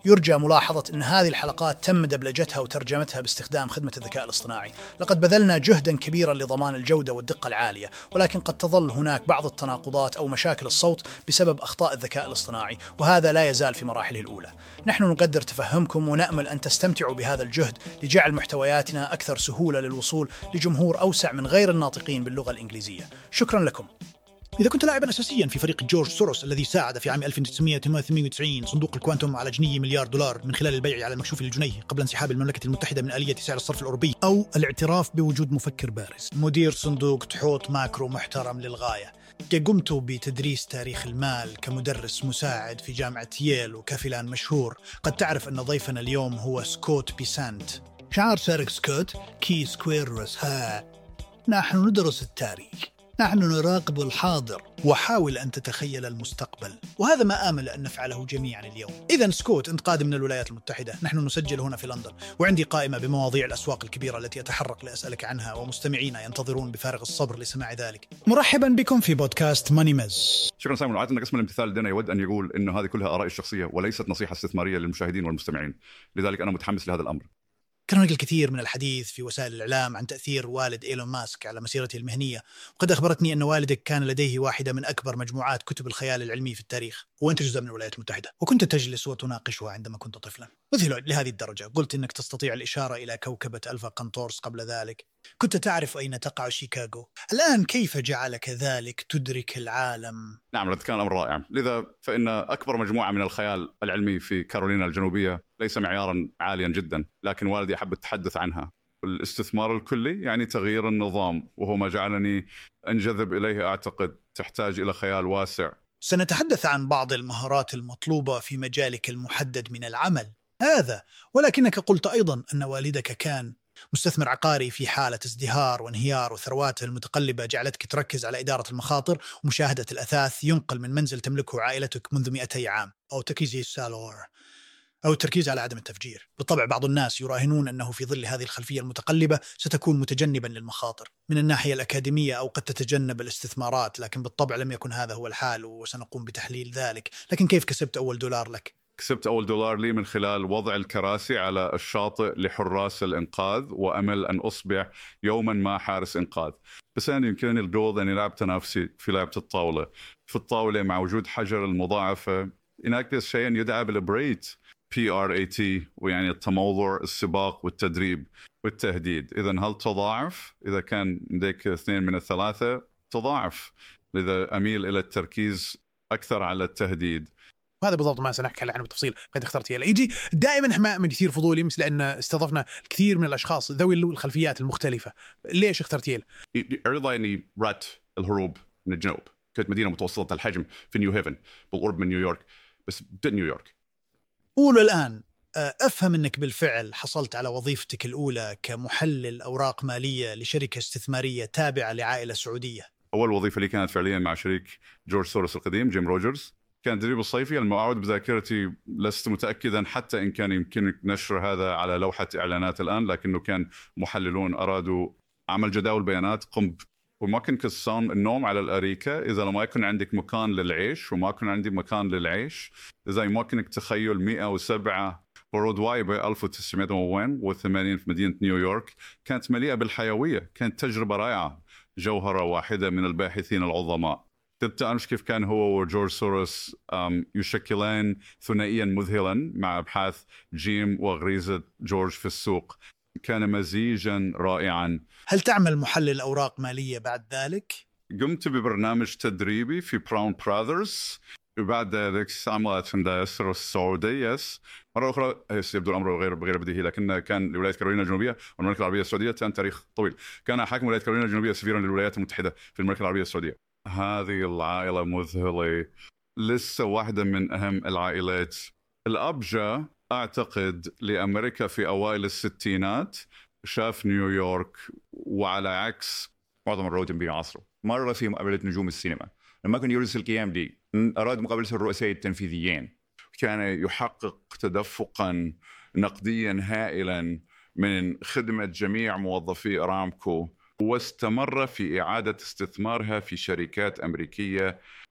يرجى ملاحظة أن هذه الحلقات تم دبلجتها وترجمتها باستخدام خدمة الذكاء الاصطناعي. لقد بذلنا جهدا كبيرا لضمان الجودة والدقة العالية، ولكن قد تظل هناك بعض التناقضات أو مشاكل الصوت بسبب أخطاء الذكاء الاصطناعي، وهذا لا يزال في مراحله الأولى. نحن نقدر تفهمكم ونأمل أن تستمتعوا بهذا الجهد لجعل محتوياتنا أكثر سهولة للوصول لجمهور أوسع من غير الناطقين باللغة الإنجليزية. شكرا لكم. إذا كنت لاعباً أساسياً في فريق جورج سوروس الذي ساعد في عام 1998 صندوق الكوانتوم على جنيه مليار دولار من خلال البيع على المكشوف للجنيه قبل انسحاب المملكة المتحدة من آلية سعر الصرف الأوروبي، أو الاعتراف بوجود مفكر بارز مدير صندوق تحوط ماكرو محترم للغاية، قمت بتدريس تاريخ المال كمدرس مساعد في جامعة ييل وكفلان مشهور، قد تعرف أن ضيفنا اليوم هو سكوت بيسانت. شعار سارق سكوت كي سكويرس نحن ندرس التاريخ، نحن نراقب الحاضر وحاول أن تتخيل المستقبل، وهذا ما آمل أن نفعله جميعا اليوم. إذن سكوت، أنت قادم من الولايات المتحدة، نحن نسجل هنا في لندن، وعندي قائمة بمواضيع الأسواق الكبيرة التي أتحرك لأسألك عنها، ومستمعينا ينتظرون بفارغ الصبر لسماع ذلك. مرحبا بكم في بودكاست ماني مز. شكرا سايمون. وعادة أن قسم الامتثال لدينا يود أن يقول إنه هذه كلها آرائي الشخصية وليست نصيحة استثمارية للمشاهدين والمستمعين، لذلك أنا متحمس لهذا الأمر. كان هناك الكثير من الحديث في وسائل الإعلام عن تأثير والد إيلون ماسك على مسيرته المهنية، وقد أخبرتني أن والدك كان لديه واحدة من أكبر مجموعات كتب الخيال العلمي في التاريخ، وأنت جزء من الولايات المتحدة، وكنت تجلس وتناقشها عندما كنت طفلا. مذهل لهذه الدرجة. قلت إنك تستطيع الإشارة إلى كوكبة ألفا قنطورس قبل ذلك. كنت تعرف أين تقع شيكاغو. الآن كيف جعلك ذلك تدرك العالم؟ نعم، كان الأمر رائع. لذا فإن أكبر مجموعة من الخيال العلمي في كارولينا الجنوبية ليس معيارا عاليا جدا، لكن والدي أحب التحدث عنها. الاستثمار الكلي يعني تغيير النظام، وهو ما جعلني أنجذب إليه. أعتقد تحتاج إلى خيال واسع. سنتحدث عن بعض المهارات المطلوبة في مجالك المحدد من العمل هذا، ولكنك قلت أيضا أن والدك كان مستثمر عقاري في حالة ازدهار وانهيار، وثرواته المتقلبة جعلتك تركز على إدارة المخاطر ومشاهدة الأثاث ينقل من منزل تملكه عائلتك منذ 200 عام، أو التركيز على عدم التفجير. بالطبع بعض الناس يراهنون أنه في ظل هذه الخلفية المتقلبة ستكون متجنبا للمخاطر من الناحية الأكاديمية، أو قد تتجنب الاستثمارات، لكن بالطبع لم يكن هذا هو الحال، وسنقوم بتحليل ذلك. لكن كيف كسبت أول دولار لك؟ كسبت أول دولار لي من خلال وضع الكراسي على الشاطئ لحراس الإنقاذ، وأمل أن أصبح يوما ما حارس إنقاذ. بس أنا يمكنني الجول أني لعب تنافسي في لعبة الطاولة. في الطاولة مع وجود حجر المضاعفة هناك شيء يدعى بالبريت PRAT، ويعني التموضع، السباق والتدريب والتهديد. إذن هل تضاعف؟ إذا كان لديك 2 من 3 تضاعف. لذا أميل إلى التركيز أكثر على التهديد. وهذا بالضبط ما سنحكي عنه بالتفصيل. قد اخترت يجي دائما ما من يثير فضولي، مثل أن استضفنا الكثير من الأشخاص ذوي الخلفيات المختلفة. ليش اخترت ييل؟ أرضى أني رات الهروب من الجنوب. كانت مدينة متوسطة الحجم في نيو هيفن بالقرب من نيويورك، بس بدأت نيويورك. قولوا الآن أفهم أنك بالفعل حصلت على وظيفتك الأولى كمحلل أوراق مالية لشركة استثمارية تابعة لعائلة سعودية. أول وظيفة لي كانت فعليا مع شريك جورج سوروس القديم جيم روجرز. كان التدريب الصيفي. المعاود بذاكرتي لست متأكدا حتى إن كان يمكنك نشر هذا على لوحة إعلانات الآن، لكنه كان محللون أرادوا عمل جداول بيانات. وما كان كسان النوم على الأريكة إذا لما يكون عندك مكان للعيش، وما كان عندي مكان للعيش. إذا يمكنك تخيل 107 برودواي ب 1980 في مدينة نيويورك كانت مليئة بالحيوية. كانت تجربة رائعة، جوهرة واحدة من الباحثين العظماء. تبتأنش كيف كان هو وجورج سوروس يشكلان ثنائيا مذهلا مع أبحاث جيم وغريزة جورج في السوق. كان مزيجا رائعا. هل تعمل محلل أوراق مالية بعد ذلك؟ قمت ببرنامج تدريبي في براون براذرز، وبعد ذلك عملت في الدائرة السعودية مرة أخرى. يبدو الأمر غير بديهي، لكن كان لولاية كارولينا الجنوبية والمملكة العربية السعودية كان تاريخ طويل. كان حاكم ولاية كارولينا الجنوبية سفيرا للولايات المتحدة في المملكة العربية السعودية. هذه العائلة مذهلة، لسه واحدة من أهم العائلات. الأب جاء أعتقد لأمريكا في أوائل الستينات، شاف نيويورك، وعلى عكس معظم الرواتب بعصره مرة في مقابلة نجوم السينما. لما كان يرسل القيام دي أراد مقابلة الرؤساء التنفيذيين، كان يحقق تدفقا نقديا هائلا من خدمة جميع موظفي أرامكو، واستمر في إعادة استثمارها في شركات أمريكية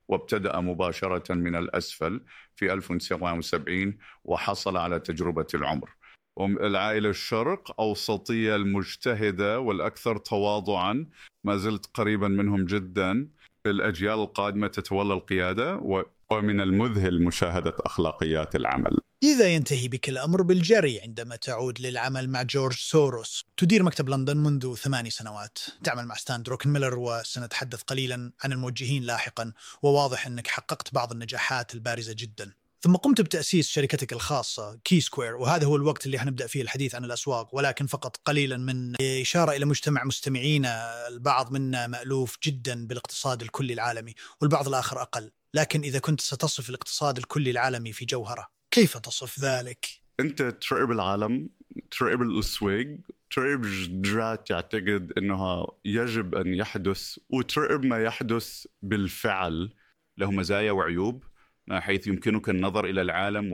وابتدأ مباشرة من الأسفل في 1970 وحصل على تجربة العمر. العائلة الشرق أوسطية المجتهدة والأكثر تواضعا، ما زلت قريبا منهم جدا. الأجيال القادمة تتولى القيادة، ومن المذهل مشاهدة أخلاقيات العمل. إذا ينتهي بك الأمر بالجري عندما تعود للعمل مع جورج سوروس، تدير مكتب لندن منذ 8 سنوات، تعمل مع ستان دروكنميلر، وسنتحدث قليلا عن الموجهين لاحقا، وواضح أنك حققت بعض النجاحات البارزة جدا. ثم قمت بتأسيس شركتك الخاصة كي سكوير، وهذا هو الوقت اللي حنبدأ فيه الحديث عن الأسواق، ولكن فقط قليلا من إشارة إلى مجتمع مستمعينا. البعض منا مألوف جدا بالاقتصاد الكلي العالمي والبعض الآخر أقل، لكن إذا كنت ستصف الاقتصاد الكلي العالمي في جوهره، كيف تصف ذلك؟ أنت تراقب العالم، تراقب الأسواق، تراقب جدرات تعتقد أنها يجب أن يحدث، وتراقب ما يحدث بالفعل له مزايا وعيوب، حيث يمكنك النظر إلى العالم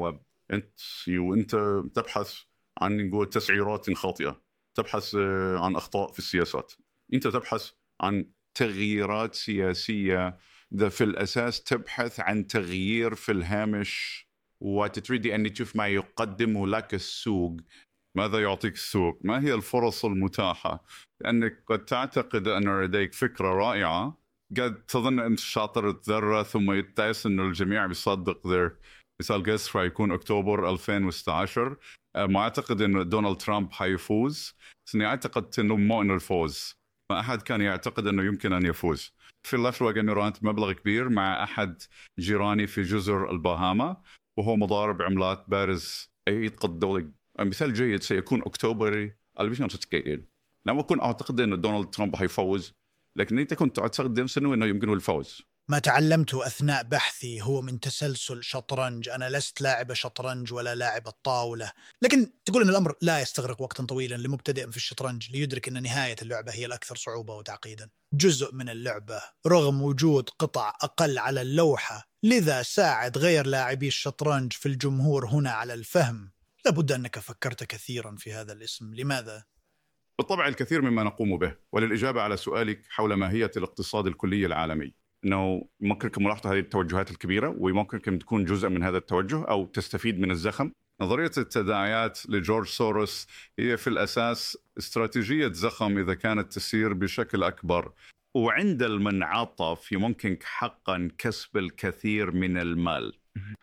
وأنت تبحث عن تسعيرات خاطئة، تبحث عن أخطاء في السياسات، أنت تبحث عن تغييرات سياسية، في الأساس تبحث عن تغيير في الهامش، وتريد أن تشوف ما يقدمه لك السوق. ماذا يعطيك السوق؟ ما هي الفرص المتاحة؟ لأنك قد تعتقد أن لديك فكرة رائعة، قد تظن أنت شاطر ذرة، ثم يتعس أن الجميع بيصدق ذير. مثال قصر هيكون أكتوبر 2016. ما أعتقد أن دونالد ترامب حيفوز، بس أني أعتقد أنه مو أنه الفوز. ما أحد كان يعتقد أنه يمكن أن يفوز. في اللحظة جنرانت مبلغ كبير مع أحد جيراني في جزر الباهاما، وهو مضارب عملات بارز أي قد دولة. مثال جيد سيكون أكتوبر 2016. لم أكن أعتقد أن دونالد ترامب حيفوز، لكن أنت كنت تعتقد أنه يمكنه الفوز. ما تعلمته أثناء بحثي هو من تسلسل شطرنج. أنا لست لاعب شطرنج ولا لاعب الطاولة، لكن تقول أن الأمر لا يستغرق وقتا طويلا لمبتدئ في الشطرنج ليدرك أن نهاية اللعبة هي الأكثر صعوبة وتعقيدا. جزء من اللعبة رغم وجود قطع أقل على اللوحة، لذا ساعد غير لاعبي الشطرنج في الجمهور هنا على الفهم. لابد أنك فكرت كثيرا في هذا الاسم، لماذا؟ بالطبع الكثير مما نقوم به. وللإجابة على سؤالك حول ماهية الاقتصاد الكلي العالمي، أنه يمكنكم ملاحظة هذه التوجهات الكبيرة، ويمكنكم تكون جزء من هذا التوجه أو تستفيد من الزخم. نظرية التداعيات لجورج سوروس هي في الأساس استراتيجية زخم إذا كانت تسير بشكل أكبر، وعند المنعطف يمكنك حقا كسب الكثير من المال.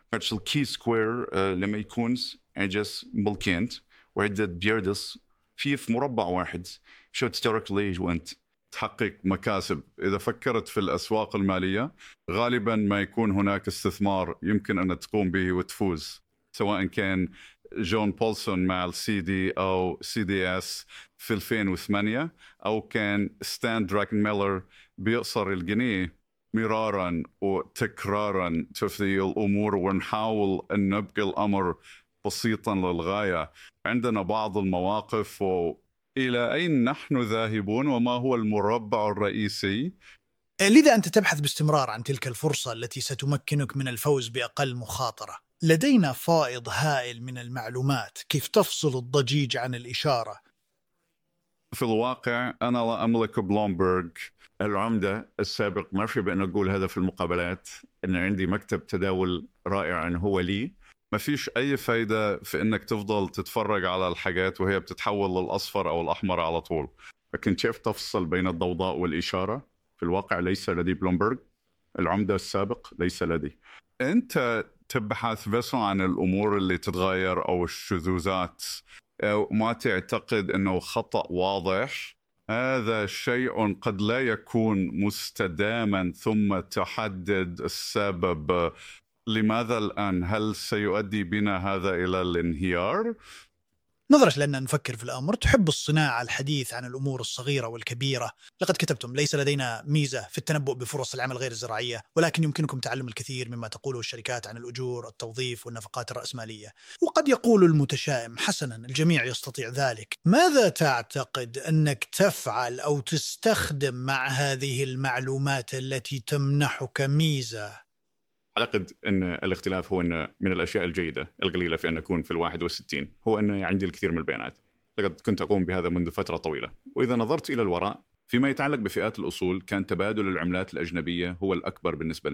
كي سكوير لما يكون عجز بلكينت وعدة بيردس في مربع واحد، شو تسترك ليش وانت تحقق مكاسب. إذا فكرت في الأسواق المالية غالبا ما يكون هناك استثمار يمكن أن تقوم به وتفوز، سواء كان جون بولسون مع السي دي أو سي دي اس في 2008، أو كان ستان دراكنميلر بيقصر الجنيه مرارا وتكرارا تفضي الأمور، ونحاول أن نبقى الأمر بسيطا للغاية. عندنا بعض المواقف إلى أين نحن ذاهبون وما هو المربع الرئيسي. لذا أنت تبحث باستمرار عن تلك الفرصة التي ستمكنك من الفوز بأقل مخاطرة. لدينا فائض هائل من المعلومات، كيف تفصل الضجيج عن الإشارة؟ في الواقع أنا لا أملك بلومبرج العمدة السابق. ما في بأن أقول هذا في المقابلات أن عندي مكتب تداول رائع هو لي. ما فيش أي فايدة في أنك تفضل تتفرج على الحاجات وهي بتتحول للأصفر أو الأحمر على طول. لكن كيف تفصل بين الضوضاء والإشارة؟ في الواقع ليس لدي بلومبرج العمدة السابق، ليس لدي. أنت تبحث بس عن الأمور اللي تتغير أو الشذوذات، ما تعتقد أنه خطأ واضح. هذا شيء قد لا يكون مستداما، ثم تحدد السبب. لماذا الآن؟ هل سيؤدي بنا هذا إلى الانهيار؟ نظرا لأننا نفكر في الأمر، تحب الصناعة الحديث عن الأمور الصغيرة والكبيرة. لقد كتبتم: ليس لدينا ميزة في التنبؤ بفرص العمل غير الزراعية، ولكن يمكنكم تعلم الكثير مما تقوله الشركات عن الأجور، التوظيف والنفقات الرأسمالية. وقد يقول المتشائم: حسنا، الجميع يستطيع ذلك. ماذا تعتقد أنك تفعل أو تستخدم مع هذه المعلومات التي تمنحك ميزة؟ أعتقد أن الاختلاف هو أن من الأشياء الجيدة القليلة في أن أكون في 61 هو أن عندي الكثير من البيانات. لقد كنت أقوم بهذا منذ فترة طويلة. وإذا نظرت إلى الوراء فيما يتعلق بفئات الأصول، كان تبادل العملات الأجنبية هو الأكبر بالنسبة لنا.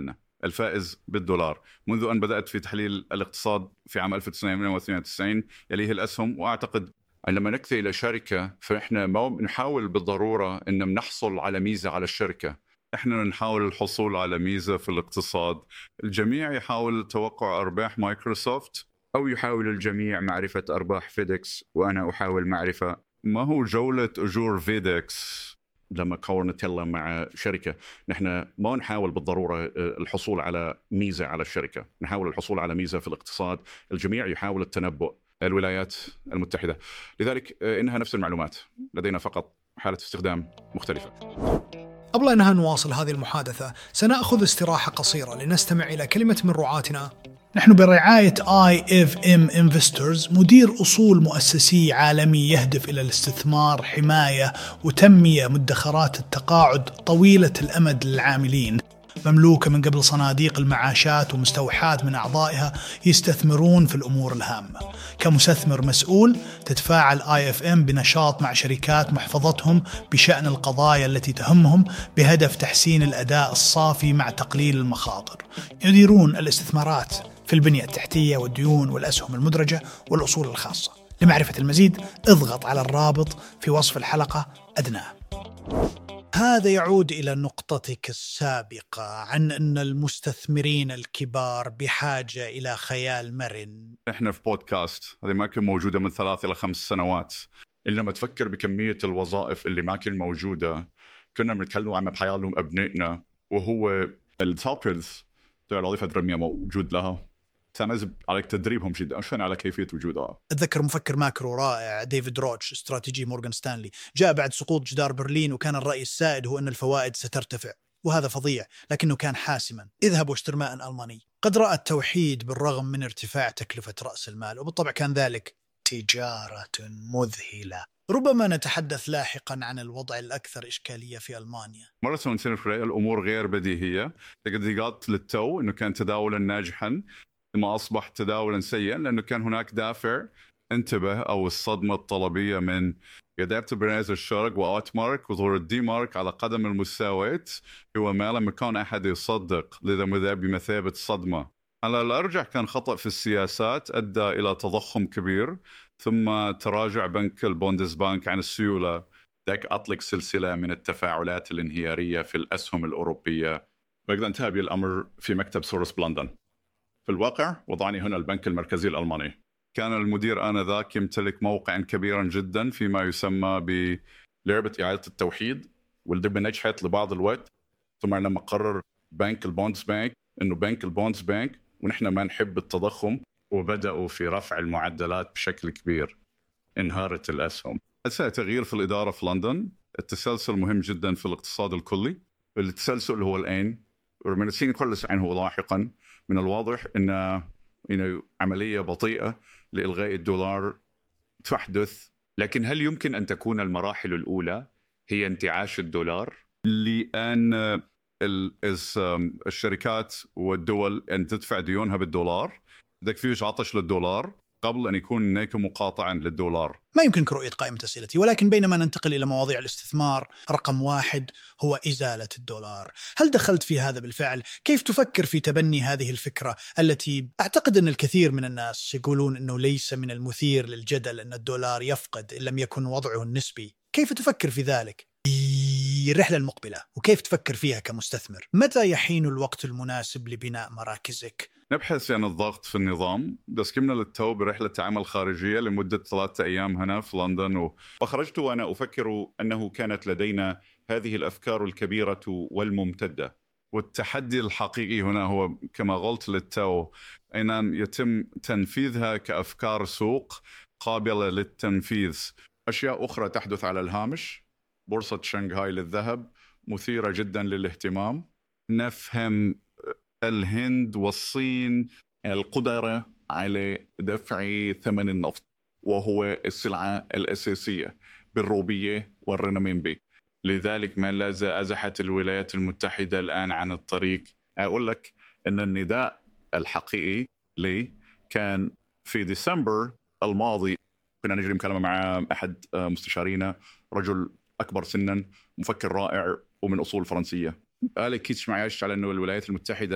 الفائز بالدولار. منذ أن بدأت في تحليل الاقتصاد في عام 1992 يليه الأسهم. وأعتقد لما نكثي إلى شركة فإحنا ما نحاول بالضرورة أن نحصل على ميزة على الشركة، إحنا نحاول الحصول على ميزة في الاقتصاد. الجميع يحاول توقع أرباح مايكروسوفت، أو يحاول الجميع معرفة أرباح فيديكس، وأنا أحاول معرفة ما هو جولة أجور فيديكس. لما كنا نتكلم مع شركة نحن ما نحاول بالضرورة الحصول على ميزة على الشركة، نحاول الحصول على ميزة في الاقتصاد. الجميع يحاول التنبؤ. الولايات المتحدة لذلك إنها نفس المعلومات، لدينا فقط حالة استخدام مختلفة. قبل أن نواصل هذه المحادثة سنأخذ استراحة قصيرة لنستمع إلى كلمة من رعاتنا. نحن برعاية IFM Investors، مدير أصول مؤسسي عالمي يهدف إلى الاستثمار، حماية وتنمية مدخرات التقاعد طويلة الأمد للعاملين، مملوكة من قبل صناديق المعاشات ومستوحاة من أعضائها يستثمرون في الأمور الهامة. كمستثمر مسؤول تتفاعل IFM بنشاط مع شركات محفظتهم بشأن القضايا التي تهمهم بهدف تحسين الأداء الصافي مع تقليل المخاطر. يديرون الاستثمارات في البنية التحتية والديون والأسهم المدرجة والأصول الخاصة. لمعرفة المزيد اضغط على الرابط في وصف الحلقة أدناه. هذا يعود إلى نقطتك السابقة عن أن المستثمرين الكبار بحاجة إلى خيال مرن. إحنا في بودكاست هذه ما كان موجودة من 3 إلى 5 سنوات. إلا ما تفكر بكمية الوظائف اللي ما كان موجودة. كنا بنتكلم عن بحيالهم أبنائنا، وهو التوكلز تاع الوظيفة الرمية موجود لها. سنجب عليك تدريبهم جدا عشان على كيفية وجودها. أتذكر مفكر ماكرو رائع ديفيد روتش استراتيجي مورغان ستانلي جاء بعد سقوط جدار برلين، وكان الرأي السائد هو أن الفوائد سترتفع، وهذا فظيع لكنه كان حاسما. اذهب واشتر ماء ألماني. قد رأى التوحيد بالرغم من ارتفاع تكلفة رأس المال، وبالطبع كان ذلك تجارة مذهلة. ربما نتحدث لاحقا عن الوضع الأكثر إشكالية في ألمانيا. مرة سنة في الأمور غير بديهية. تقديرات للتو أنه كان تداولا ناجحا، ما أصبح تداولا سيئا لأنه كان هناك دافع انتبه أو الصدمة الطلبية من يدابت برناز الشرق وأوتمارك وظهور الدي مارك على قدم المساواة، هو ما لم يكن أحد يصدق، لذا مذاب بمثابة صدمة. على الأرجح كان خطأ في السياسات أدى إلى تضخم كبير، ثم تراجع بنك البوندسبانك عن السيولة. ذاك أطلق سلسلة من التفاعلات الانهيارية في الأسهم الأوروبية، وإذا انتهى بالأمر في مكتب سورس بلندن. في الواقع وضعني هنا البنك المركزي الألماني. كان المدير آنذاك يمتلك موقعا كبيرا جدا فيما يسمى بلعبة إعادة التوحيد، واللعبة نجحت لبعض الوقت. ثم لما قرر بنك البوندز بانك إنه بنك البوندز بانك ونحن ما نحب التضخم، وبدأوا في رفع المعدلات بشكل كبير، انهارت الأسهم. أساء تغيير في الإدارة في لندن. التسلسل مهم جدا في الاقتصاد الكلي. التسلسل هو الآن ومن السين كل سعين هو لاحقا. من الواضح أن عملية بطيئة لإلغاء الدولار تحدث، لكن هل يمكن أن تكون المراحل الأولى هي انتعاش الدولار؟ لأن الشركات والدول أن تدفع ديونها بالدولار، بدك فيش عطش للدولار قبل أن يكون هناك مقاطعا للدولار. ما يمكنك رؤية قائمة أسئلتي، ولكن بينما ننتقل إلى مواضيع الاستثمار، رقم 1 هو إزالة الدولار. هل دخلت في هذا بالفعل؟ كيف تفكر في تبني هذه الفكرة التي أعتقد أن الكثير من الناس يقولون أنه ليس من المثير للجدل أن الدولار يفقد إن لم يكن وضعه النسبي؟ كيف تفكر في ذلك؟ الرحلة المقبلة وكيف تفكر فيها كمستثمر؟ متى يحين الوقت المناسب لبناء مراكزك؟ نبحث عن الضغط في النظام. دسكمنا للتو برحلة عمل خارجية لمدة 3 أيام هنا في لندن، وخرجت وأنا أفكر أنه كانت لدينا هذه الأفكار الكبيرة والممتدة. والتحدي الحقيقي هنا هو كما قلت للتو أن يتم تنفيذها كأفكار سوق قابلة للتنفيذ. أشياء أخرى تحدث على الهامش. بورصة شنغهاي للذهب مثيرة جدا للاهتمام. نفهم الهند والصين القدرة على دفع ثمن النفط، وهو السلعة الأساسية بالروبية والرنمنبي. لذلك ما لا أزحت الولايات المتحدة الآن عن الطريق. أقول لك أن النداء الحقيقي لي كان في ديسمبر الماضي. كنا نجري مكالمة مع أحد مستشارينا، رجل أكبر سنا، مفكر رائع ومن أصول فرنسية. قال كيتش معيش على أنه الولايات المتحدة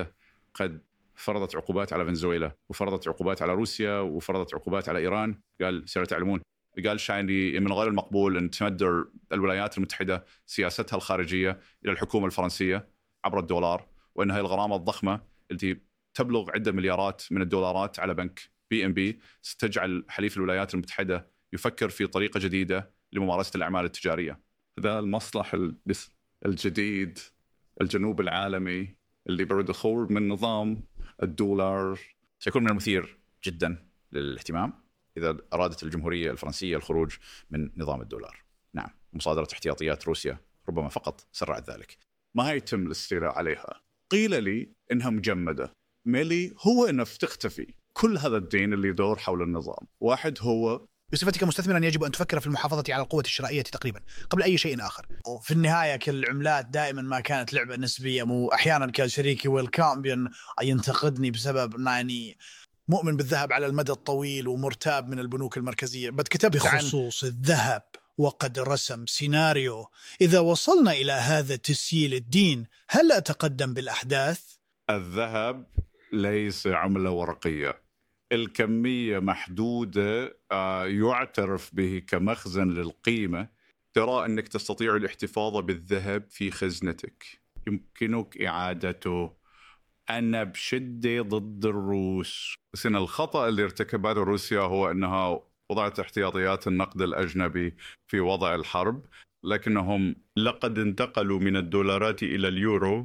قد فرضت عقوبات على فنزويلا وفرضت عقوبات على روسيا وفرضت عقوبات على إيران. قال سيتعلمون، قال شايني من غير المقبول أن تمدر الولايات المتحدة سياستها الخارجية إلى الحكومة الفرنسية عبر الدولار، وأن هذه الغرامة الضخمة التي تبلغ عدة مليارات من الدولارات على بنك BNB ستجعل حليف الولايات المتحدة يفكر في طريقة جديدة لممارسة الأعمال التجارية. هذا المصلح الجديد الجنوب العالمي اللي برد الخروج من نظام الدولار سيكون من المثير جدا للاهتمام إذا أرادت الجمهورية الفرنسية الخروج من نظام الدولار. نعم، مصادرة احتياطيات روسيا ربما فقط سرعت ذلك. ما يتم الاستيلاء عليها. قيل لي إنها مجمدة. ميلي هو إنها تختفي كل هذا الدين اللي يدور حول النظام. واحد هو بصفتك مستثمرا يجب أن تفكر في المحافظة على القوة الشرائية تقريبا قبل أي شيء آخر. وفي النهاية كل العملات دائما ما كانت لعبة نسبية. مو أحيانا كشريكي والكامبيون ينتقدني بسبب أنني مؤمن بالذهب على المدى الطويل ومرتاب من البنوك المركزية. كتبت بخصوص الذهب وقد رسم سيناريو إذا وصلنا إلى هذا تسييل الدين هل أتقدم بالأحداث؟ الذهب ليس عملة ورقية، الكمية محدودة، يعترف به كمخزن للقيمة. ترى أنك تستطيع الاحتفاظ بالذهب في خزنتك، يمكنك إعادته. أنا بشدة ضد الروس، بس إن الخطأ اللي ارتكبته روسيا هو أنها وضعت احتياطيات النقد الأجنبي في وضع الحرب، لكنهم لقد انتقلوا من الدولارات إلى اليورو.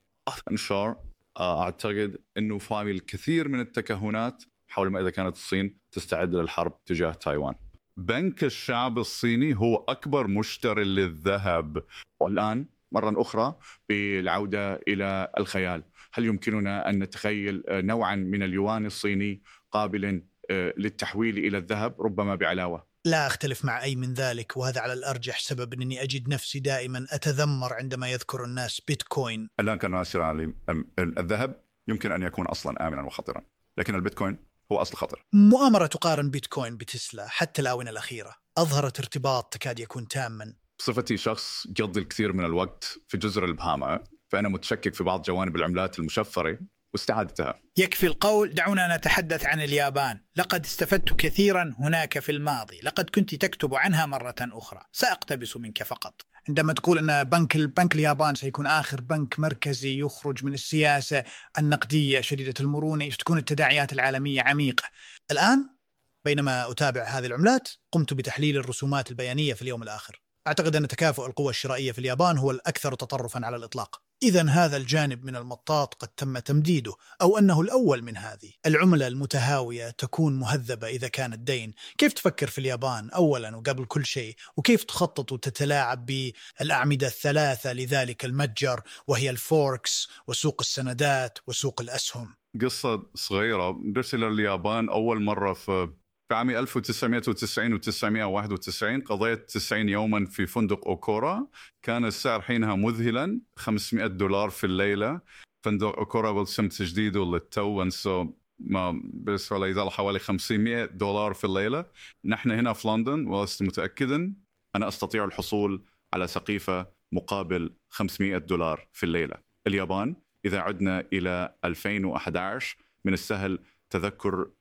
أعتقد أنه فاهم الكثير من التكهنات حول ما إذا كانت الصين تستعد للحرب تجاه تايوان. بنك الشعب الصيني هو أكبر مشتري للذهب. والآن مرة أخرى بالعودة إلى الخيال، هل يمكننا أن نتخيل نوعا من اليوان الصيني قابل للتحويل إلى الذهب ربما بعلاوة؟ لا أختلف مع أي من ذلك، وهذا على الأرجح سبب أنني أجد نفسي دائما أتذمر عندما يذكر الناس بيتكوين. الآن كان ناصر علي الذهب يمكن أن يكون أصلا آمنا وخطرا، لكن البيتكوين هو أصل خطر. مؤامرة تقارن بيتكوين بتسلا حتى الآونة الأخيرة أظهرت ارتباط تكاد يكون تاما. بصفتي شخص يقضي الكثير من الوقت في جزر البهاما، فأنا متشكك في بعض جوانب العملات المشفرة واستعادتها. يكفي القول، دعونا نتحدث عن اليابان. لقد استفدت كثيرا هناك في الماضي، لقد كنت تكتب عنها مرة أخرى، سأقتبس منك فقط. عندما تقول أن بنك اليابان سيكون آخر بنك مركزي يخرج من السياسة النقدية شديدة المرونة، ستكون التداعيات العالمية عميقة. الآن بينما أتابع هذه العملات قمت بتحليل الرسومات البيانية في اليوم الآخر. أعتقد أن تكافؤ القوى الشرائية في اليابان هو الأكثر تطرفا على الإطلاق. إذن هذا الجانب من المطاط قد تم تمديده، أو أنه الأول من هذه. العملة المتهاوية تكون مهذبة إذا كان الدين. كيف تفكر في اليابان أولا وقبل كل شيء؟ وكيف تخطط وتتلاعب بالأعمدة الثلاثة لذلك المتجر، وهي الفوركس وسوق السندات وسوق الأسهم؟ قصة صغيرة. درت إلى اليابان أول مرة في عام 1990 و 991. قضيت 90 يوما في فندق أوكورا. كان السعر حينها مذهلا، $500 في الليلة. فندق أوكورا بالسم تجديده للتو، ما بس ولا يزال حوالي $500 في الليلة. نحن هنا في لندن ولست متأكدا أنا أستطيع الحصول على سقيفة مقابل $500 في الليلة. اليابان إذا عدنا إلى 2011 من السهل تذكر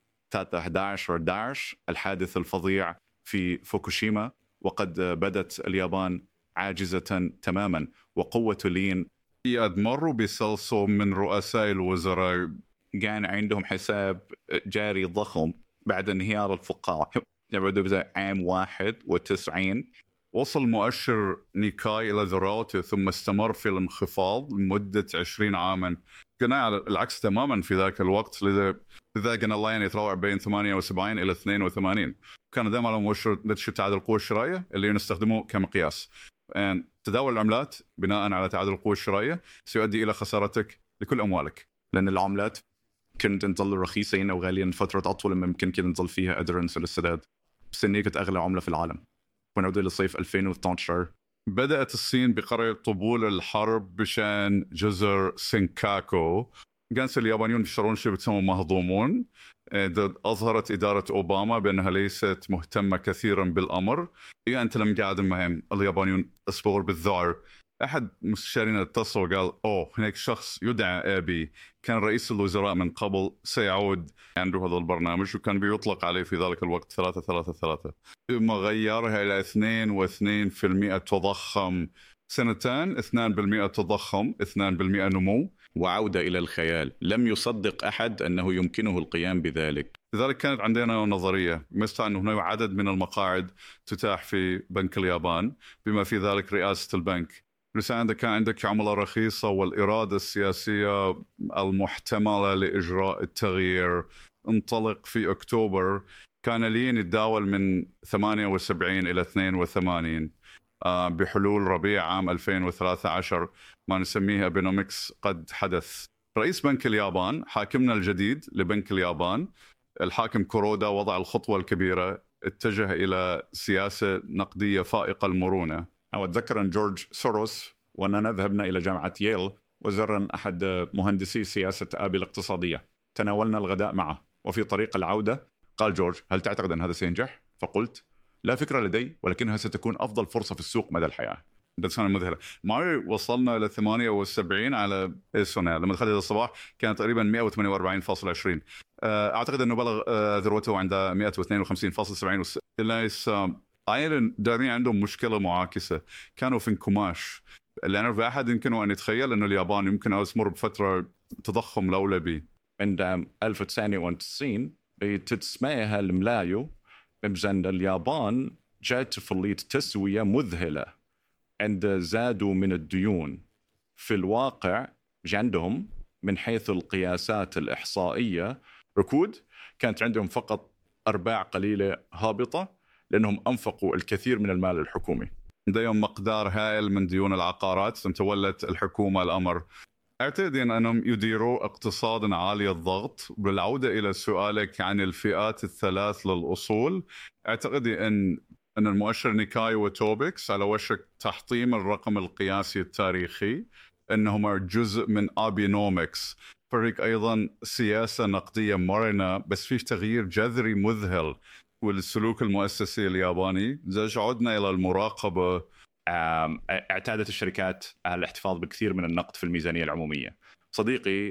11 الحادث الفظيع في فوكوشيما، وقد بدت اليابان عاجزة تماما. وقوة لين مروا بسلسل من رؤساء الوزراء كان عندهم حساب جاري ضخم بعد انهيار الفقاعة. يبدأ عام 91 وصل مؤشر نيكاي إلى ذروته، ثم استمر في الانخفاض لمدة 20 عاما. كنا على العكس تماما في ذاك الوقت، لذا كان الله يعني يتراوح بين 78 إلى 82. كان دائما على مؤشر تعادل القوة الشرائية اللي نستخدمه كمقياس. تداول العملات بناء على تعادل القوة الشرائية سيؤدي إلى خسارتك لكل أموالك، لأن العملات كنت تظل رخيصين أو غاليا فترة أطول مما يمكن كنا نظل فيها أدرنس للسداد. الصين كانت أغلى عملة في العالم. ونعود لصيف 2012 بدأت الصين بقرار طبول الحرب بشان جزر سينكاكو. كانت اليابانيون يشترون شيء بتسمى مهضومون. أظهرت إدارة أوباما بأنها ليست مهتمة كثيرا بالأمر. أنت لم قاعد المهم اليابانيون أصبغوا بالذعر أحد مستشارين اتصل وقال هناك شخص يدعى آبي كان رئيس الوزراء من قبل سيعود عنده هذا البرنامج وكان بيطلق عليه في ذلك الوقت 3-3-3 ثم غيرها إلى 2.2% تضخم سنتين 2% تضخم 2% نمو وعودة إلى الخيال. لم يصدق أحد أنه يمكنه القيام بذلك. لذلك كانت عندنا نظرية مثل أنه هناك عدد من المقاعد تتاح في بنك اليابان بما في ذلك رئاسة البنك. كان عندك عملة رخيصة والإرادة السياسية المحتملة لإجراء التغيير. انطلق في أكتوبر كان لين يتداول من 78 إلى 82 بحلول ربيع عام 2013 ما نسميه أبينوميكس قد حدث. رئيس بنك اليابان حاكمنا الجديد لبنك اليابان الحاكم كورودا وضع الخطوة الكبيرة، اتجه إلى سياسة نقدية فائقة المرونة. أتذكر أن جورج سوروس وأننا ذهبنا إلى جامعة ييل وزرا أحد مهندسي سياسة آبي الاقتصادية، تناولنا الغداء معه وفي طريق العودة قال جورج هل تعتقد أن هذا سينجح؟ فقلت لا فكرة لدي ولكنها ستكون أفضل فرصة في السوق مدى الحياة. كانت مذهلة. معي وصلنا إلى 78 على السنة. لما دخلت الصباح كانت تقريبا 148.20. أعتقد أنه بلغ ذروته عند 152.70. ليس أيضا دارين عندهم مشكلة معاكسة، كانوا في انكماش. لأن في أحد يمكنه أن يتخيل أن اليابان يمكن أن يمر بفترة تضخم لولبي. عند 1990 تسميها الملايو بمزن اليابان جاءت فلية تسوية مذهلة عند زادوا من الديون. في الواقع عندهم من حيث القياسات الإحصائية ركود، كانت عندهم فقط أرباع قليلة هابطة لأنهم أنفقوا الكثير من المال الحكومي. لديهم مقدار هائل من ديون العقارات تولت الحكومة الأمر. أعتقد أنهم يديروا اقتصاد عالي الضغط. بالعودة إلى سؤالك عن الفئات الثلاث للأصول، أعتقد أن المؤشر نيكاي وتوبكس على وشك تحطيم الرقم القياسي التاريخي، أنهما جزء من أبينومكس، فريق أيضا سياسة نقدية مرنة بس فيه تغيير جذري مذهل والسلوك المؤسسي الياباني. عدنا إلى المراقبة. اعتادت الشركات على الاحتفاظ بكثير من النقد في الميزانية العمومية. صديقي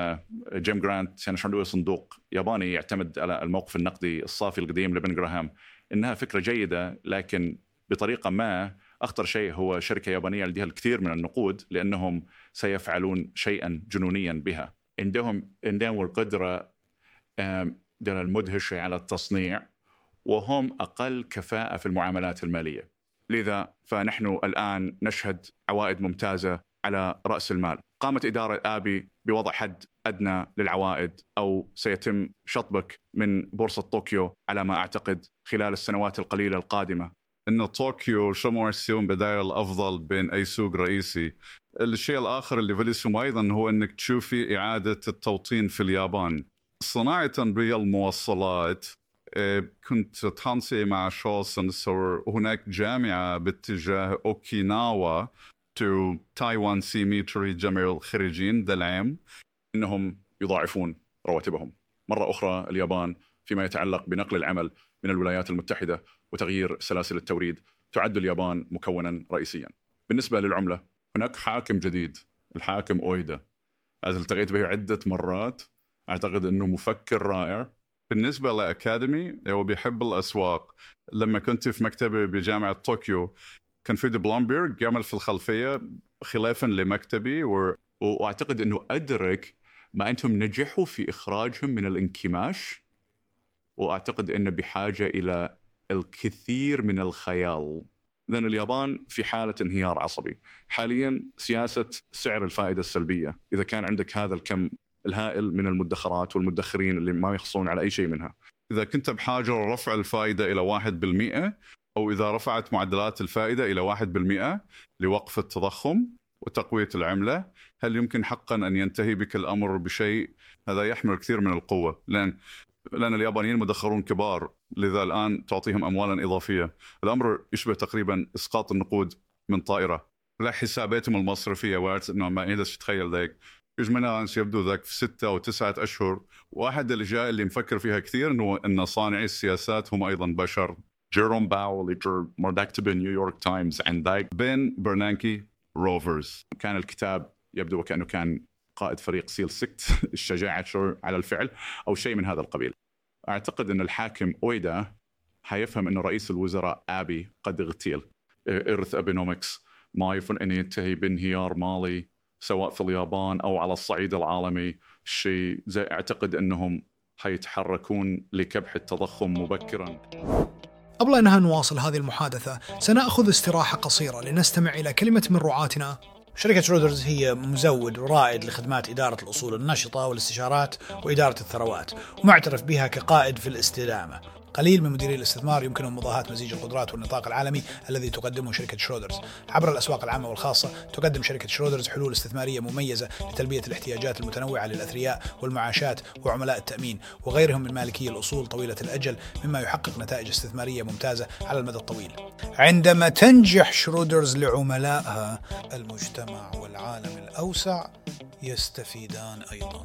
جيم جرانت كان عنده صندوق ياباني يعتمد على الموقف النقدي الصافي القديم لبن جراهام. إنها فكرة جيدة لكن بطريقة ما أخطر شيء هو شركة يابانية لديها الكثير من النقود لأنهم سيفعلون شيئا جنونيا بها. عندهم القدرة المدهشة على التصنيع وهم أقل كفاءة في المعاملات المالية. لذا فنحن الآن نشهد عوائد ممتازة على رأس المال. قامت إدارة آبي بوضع حد أدنى للعوائد أو سيتم شطبك من بورصة طوكيو على ما أعتقد خلال السنوات القليلة القادمة. إن طوكيو شمارسيون بداية الأفضل بين أي سوق رئيسي. الشيء الآخر اللي فلسهم أيضا هو أنك تشوفي إعادة التوطين في اليابان. صناعة بالمواصلات كنت تنسي مع شوسن هناك جامعة باتجاه أوكيناوا تو تايوان سيميتري جميع الخريجين ذا العام إنهم يضاعفون رواتبهم. مرة أخرى اليابان فيما يتعلق بنقل العمل من الولايات المتحدة وتغيير سلاسل التوريد تعد اليابان مكونا رئيسيا. بالنسبة للعملة هناك حاكم جديد، الحاكم أويدا، التقيت به عدة مرات. أعتقد أنه مفكر رائع. بالنسبة لأكاديمي هو بيحب الأسواق. لما كنت في مكتبي بجامعة طوكيو كان في بلومبرج يعمل في الخلفية خلافا لمكتبي وأعتقد أنه أدرك ما أنتم نجحوا في إخراجهم من الانكماش، وأعتقد أنه بحاجة إلى الكثير من الخيال، لأن اليابان في حالة انهيار عصبي حاليا. سياسة سعر الفائدة السلبية، إذا كان عندك هذا الكم الهائل من المدخرات والمدخرين اللي ما يحصلون على أي شيء منها، إذا كنت بحاجة لرفع الفائدة إلى 1% أو إذا رفعت معدلات الفائدة إلى 1% لوقف التضخم وتقوية العملة، هل يمكن حقا أن ينتهي بك الأمر بشيء؟ هذا يحمل كثير من القوة، لأن اليابانيين مدخرون كبار، لذا الآن تعطيهم أموالا إضافية. الأمر يشبه تقريبا إسقاط النقود من طائرة. لا حساباتهم المصرفية وارد أنه ما يقدرش تتخيل ذلك. يجمعنا يبدو ذاك في 6 أو 9 أشهر. واحد الأشياء اللي مفكر فيها كثير أن صانعي السياسات هم أيضا بشر. جيروم باول مرتكب نيويورك تايمز عندك بن برنانكي روفرز. كان الكتاب يبدو وكأنه كان قائد فريق سيل 6 الشجاعة على الفعل أو شيء من هذا القبيل. أعتقد أن الحاكم أويدا حيفهم أن رئيس الوزراء آبي قد اغتيل. إرث أبينومكس ما يفن أن ينتهي بانهيار مالي سواء في اليابان أو على الصعيد العالمي. شيء زي أعتقد أنهم حيتحركون لكبح التضخم مبكراً. قبل أن نواصل هذه المحادثة سنأخذ استراحة قصيرة لنستمع إلى كلمة من رعاتنا. شركة شرودرز هي مزود ورائد لخدمات إدارة الأصول النشطة والاستشارات وإدارة الثروات، ومعترف بها كقائد في الاستدامة. قليل من مديري الاستثمار يمكنهم مضاهاة مزيج القدرات والنطاق العالمي الذي تقدمه شركة شرودرز. عبر الأسواق العامة والخاصة تقدم شركة شرودرز حلول استثمارية مميزة لتلبية الاحتياجات المتنوعة للأثرياء والمعاشات وعملاء التأمين وغيرهم من مالكي الأصول طويلة الأجل، مما يحقق نتائج استثمارية ممتازة على المدى الطويل. عندما تنجح شرودرز لعملائها، المجتمع والعالم الأوسع يستفيدان أيضا.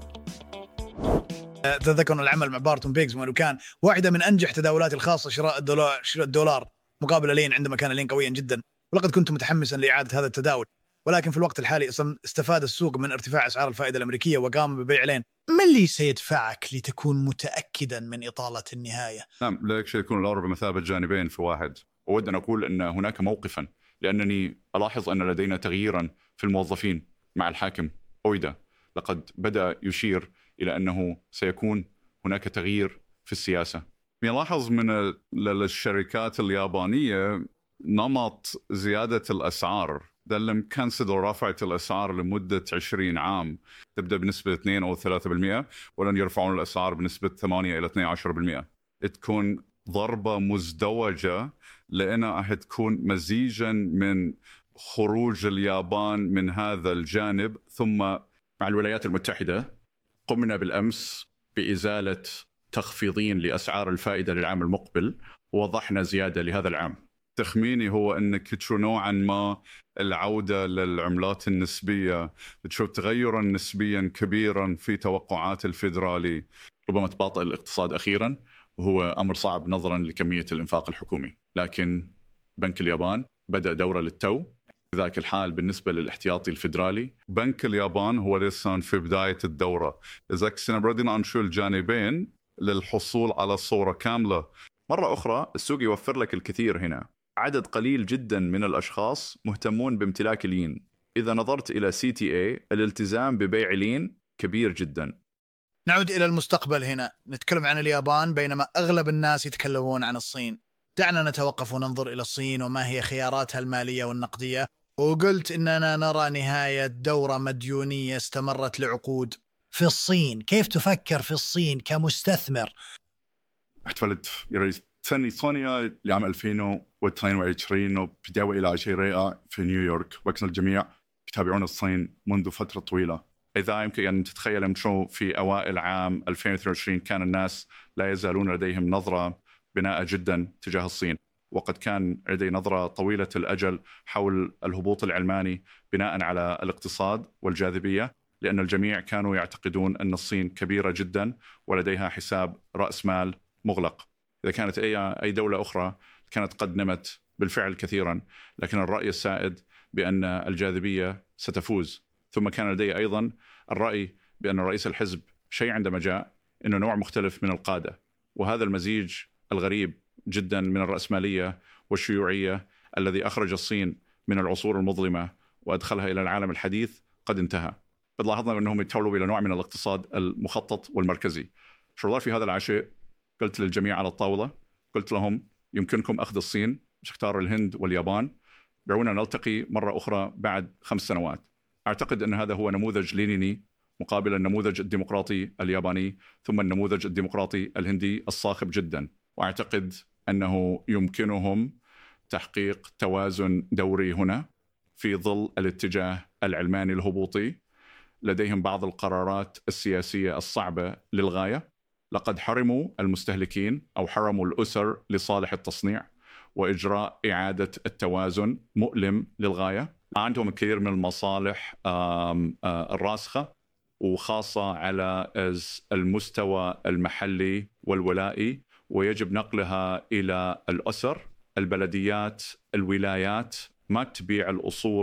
تذكرون العمل مع بارتون بيجز وأنه كان واحدة من أنجح تداولاتي الخاصة شراء الدولار مقابل لين عندما كان لين قويا جدا، ولقد كنت متحمسا لإعادة هذا التداول، ولكن في الوقت الحالي استفاد السوق من ارتفاع أسعار الفائدة الأمريكية وقام ببيع لين. ما اللي سيدفعك لتكون متأكدا من إطالة النهاية؟ نعم، لا يكفي يكون الأمر بمثابة جانبين في واحد. أود أن أقول أن هناك موقفا، لأنني ألاحظ أن لدينا تغييرا في الموظفين مع الحاكم أويدا. لقد بدأ يشير إلى أنه سيكون هناك تغيير في السياسة. يلاحظ من الشركات اليابانية نمط زيادة الأسعار. دلم كانسدو رفعت الأسعار لمدة 20 عام، تبدأ بنسبة 2 أو 3%، ولن يرفعون الأسعار بنسبة 8 إلى 12%. تكون ضربة مزدوجة لأنها تكون مزيجا من خروج اليابان من هذا الجانب، ثم مع الولايات المتحدة قمنا بالأمس بإزالة تخفيضين لأسعار الفائدة للعام المقبل، ووضحنا زيادة لهذا العام. تخميني هو أنك تشوف نوعا ما العودة للعملات النسبية، تشوف تغيرا نسبيا كبيرا في توقعات الفيدرالي، ربما تباطئ الاقتصاد أخيرا، وهو أمر صعب نظرا لكمية الإنفاق الحكومي. لكن بنك اليابان بدأ دورة للتو. ذاك الحال بالنسبة للاحتياطي الفيدرالي، بنك اليابان هو لسه في بداية الدورة. إذا كنا بدنا نشوف الجانبين للحصول على صورة كاملة. مرة أخرى السوق يوفر لك الكثير هنا. عدد قليل جدا من الأشخاص مهتمون بامتلاك لين. إذا نظرت إلى CTA، الالتزام ببيع لين كبير جدا. نعود إلى المستقبل هنا، نتكلم عن اليابان بينما أغلب الناس يتكلمون عن الصين. دعنا نتوقف وننظر إلى الصين وما هي خياراتها المالية والنقدية. وقلت إننا نرى نهاية دورة مديونية استمرت لعقود. في الصين، كيف تفكر في الصين كمستثمر؟ احتفلت سنة صونيا لعام 2022 وبدأوا إلى شيء رائع في نيويورك، وكان الجميع يتابعون الصين منذ فترة طويلة. إذا يمكن أن تتخيل أنه في أوائل عام 2022 كان الناس لا يزالون لديهم نظرة بناء جدا تجاه الصين، وقد كان لدي نظرة طويلة الأجل حول الهبوط العلماني بناء على الاقتصاد والجاذبية، لأن الجميع كانوا يعتقدون أن الصين كبيرة جدا ولديها حساب رأس مال مغلق. إذا كانت أي دولة أخرى كانت قد نمت بالفعل كثيرا، لكن الرأي السائد بأن الجاذبية ستفوز. ثم كان لدي أيضا الرأي بأن رئيس الحزب شيء عندما جاء إنه نوع مختلف من القادة، وهذا المزيج الغريب جدا من الرأسمالية والشيوعية الذي أخرج الصين من العصور المظلمة وأدخلها إلى العالم الحديث قد انتهى. قد لاحظنا أنهم يتحولوا إلى نوع من الاقتصاد المخطط والمركزي. شو في هذا العشاء قلت للجميع على الطاولة، قلت لهم يمكنكم أخذ الصين، مش اختار الهند واليابان، دعونا نلتقي مرة أخرى بعد 5 سنوات. أعتقد أن هذا هو نموذج لينيني مقابل النموذج الديمقراطي الياباني، ثم النموذج الديمقراطي الهندي الصاخب جدا. وأعتقد أنه يمكنهم تحقيق توازن دوري هنا في ظل الاتجاه العلماني الهبوطي. لديهم بعض القرارات السياسية الصعبة للغاية. لقد حرموا المستهلكين أو حرموا الأسر لصالح التصنيع، وإجراء إعادة التوازن مؤلم للغاية. عندهم كثير من المصالح الراسخة، وخاصة على المستوى المحلي والولائي، ويجب نقلها إلى الأسر. البلديات، الولايات ما تبيع الأصول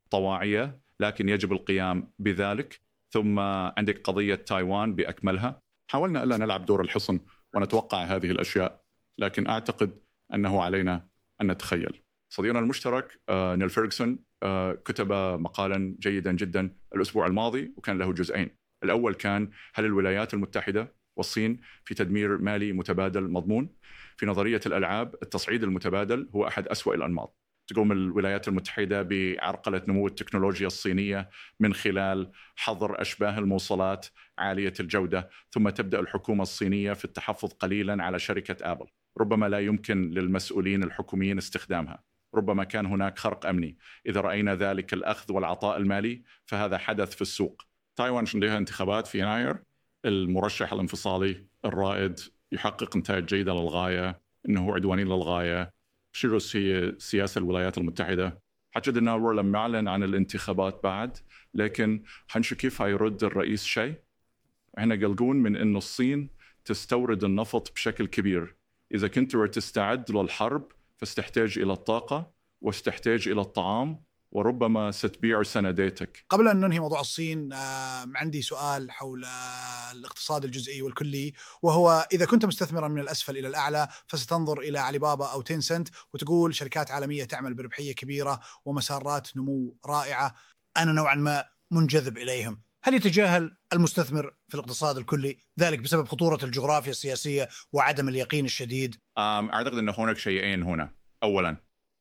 طواعية، لكن يجب القيام بذلك. ثم عندك قضية تايوان بأكملها. حاولنا ألا نلعب دور الحصن ونتوقع هذه الأشياء، لكن أعتقد أنه علينا أن نتخيل. صديقنا المشترك نيل فيرغسون كتب مقالا جيدا جدا الأسبوع الماضي، وكان له جزئين. الأول كان: هل الولايات المتحدة والصين في تدمير مالي متبادل مضمون؟ في نظرية الألعاب التصعيد المتبادل هو أحد أسوأ الأنماط. تقوم الولايات المتحدة بعرقلة نمو التكنولوجيا الصينية من خلال حظر أشباه الموصلات عالية الجودة، ثم تبدأ الحكومة الصينية في التحفظ قليلا على شركة آبل. ربما لا يمكن للمسؤولين الحكوميين استخدامها، ربما كان هناك خرق أمني. إذا رأينا ذلك الأخذ والعطاء المالي فهذا حدث في السوق. تايوان عندها انتخابات في يناير. المرشح الانفصالي الرائد يحقق نتائج جيدة للغاية، إنه عدواني للغاية. شيروس هي سياسة الولايات المتحدة. حتجد إنه لم يعلن عن الانتخابات بعد، لكن حنشوف كيف هيرد الرئيس شيء. احنا قلقون من إنه الصين تستورد النفط بشكل كبير. إذا كنت تستعد للحرب فستحتاج إلى الطاقة وستحتاج إلى الطعام، وربما ستبيع سنداتك. قبل أن ننهي موضوع الصين، عندي سؤال حول الاقتصاد الجزئي والكلي، وهو إذا كنت مستثمرا من الأسفل إلى الأعلى فستنظر إلى علي بابا أو تينسنت وتقول شركات عالمية تعمل بربحية كبيرة ومسارات نمو رائعة، أنا نوعا ما منجذب إليهم. هل يتجاهل المستثمر في الاقتصاد الكلي ذلك بسبب خطورة الجغرافيا السياسية وعدم اليقين الشديد؟ أعتقد أن هناك شيئين هنا. أولا،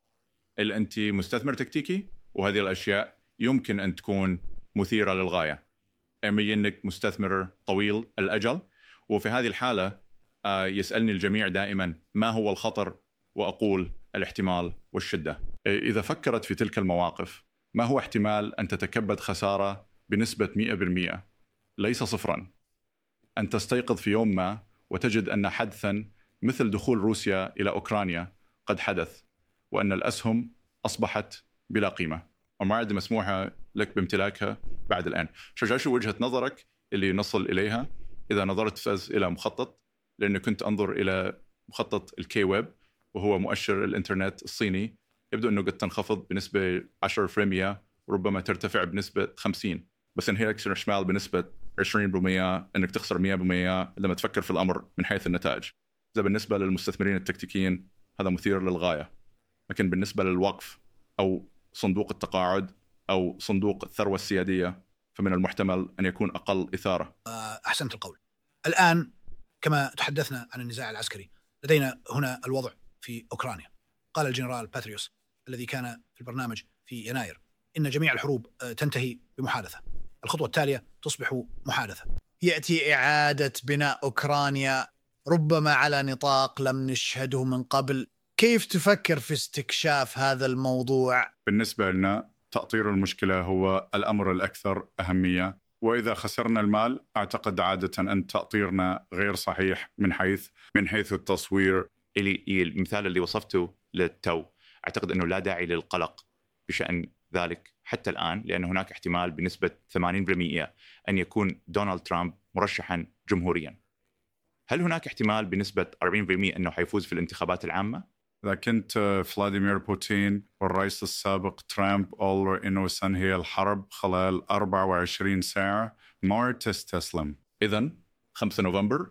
أنت مستثمر تكتيكي، وهذه الأشياء يمكن أن تكون مثيرة للغاية. أما أنك مستثمر طويل الأجل، وفي هذه الحالة يسألني الجميع دائما ما هو الخطر، وأقول الاحتمال والشدة. إذا فكرت في تلك المواقف، ما هو احتمال أن تتكبد خسارة بنسبة 100%؟ ليس صفرا. أن تستيقظ في يوم ما وتجد أن حدثا مثل دخول روسيا إلى أوكرانيا قد حدث، وأن الأسهم أصبحت بلا قيمة وما عاد مسموحة لك بامتلاكها بعد الآن. شو وجهة نظرك اللي نصل إليها إذا نظرت فاز إلى مخطط؟ لأنه كنت أنظر إلى مخطط الكي ويب، وهو مؤشر الإنترنت الصيني، يبدو أنه قد تنخفض بنسبة 10%، وربما ترتفع بنسبة 50%، بس انهيك شمال بنسبة 20%، أنك تخسر 100% لما تفكر في الأمر من حيث النتائج. إذا بالنسبة للمستثمرين التكتيكيين هذا مثير للغاية، لكن بالنسبة للوقف أو صندوق التقاعد أو صندوق الثروة السيادية فمن المحتمل أن يكون أقل إثارة. أحسنت القول. الآن كما تحدثنا عن النزاع العسكري، لدينا هنا الوضع في أوكرانيا. قال الجنرال باتريوس الذي كان في البرنامج في يناير إن جميع الحروب تنتهي بمحادثة. الخطوة التالية تصبح محادثة. يأتي إعادة بناء أوكرانيا ربما على نطاق لم نشهده من قبل. كيف تفكر في استكشاف هذا الموضوع؟ بالنسبة لنا تأطير المشكلة هو الأمر الأكثر أهمية، وإذا خسرنا المال أعتقد عادة أن تأطيرنا غير صحيح من حيث التصوير. المثال اللي وصفته للتو، أعتقد أنه لا داعي للقلق بشأن ذلك حتى الآن، لأن هناك احتمال بنسبة 80% أن يكون دونالد ترامب مرشحا جمهوريا. هل هناك احتمال بنسبة 40% أنه حيفوز في الانتخابات العامة؟ إذا كنت فلاديمير بوتين والرئيس السابق ترامب قالوا إنه سنهي الحرب خلال 24 ساعة، ما تستسلم. إذن 5 نوفمبر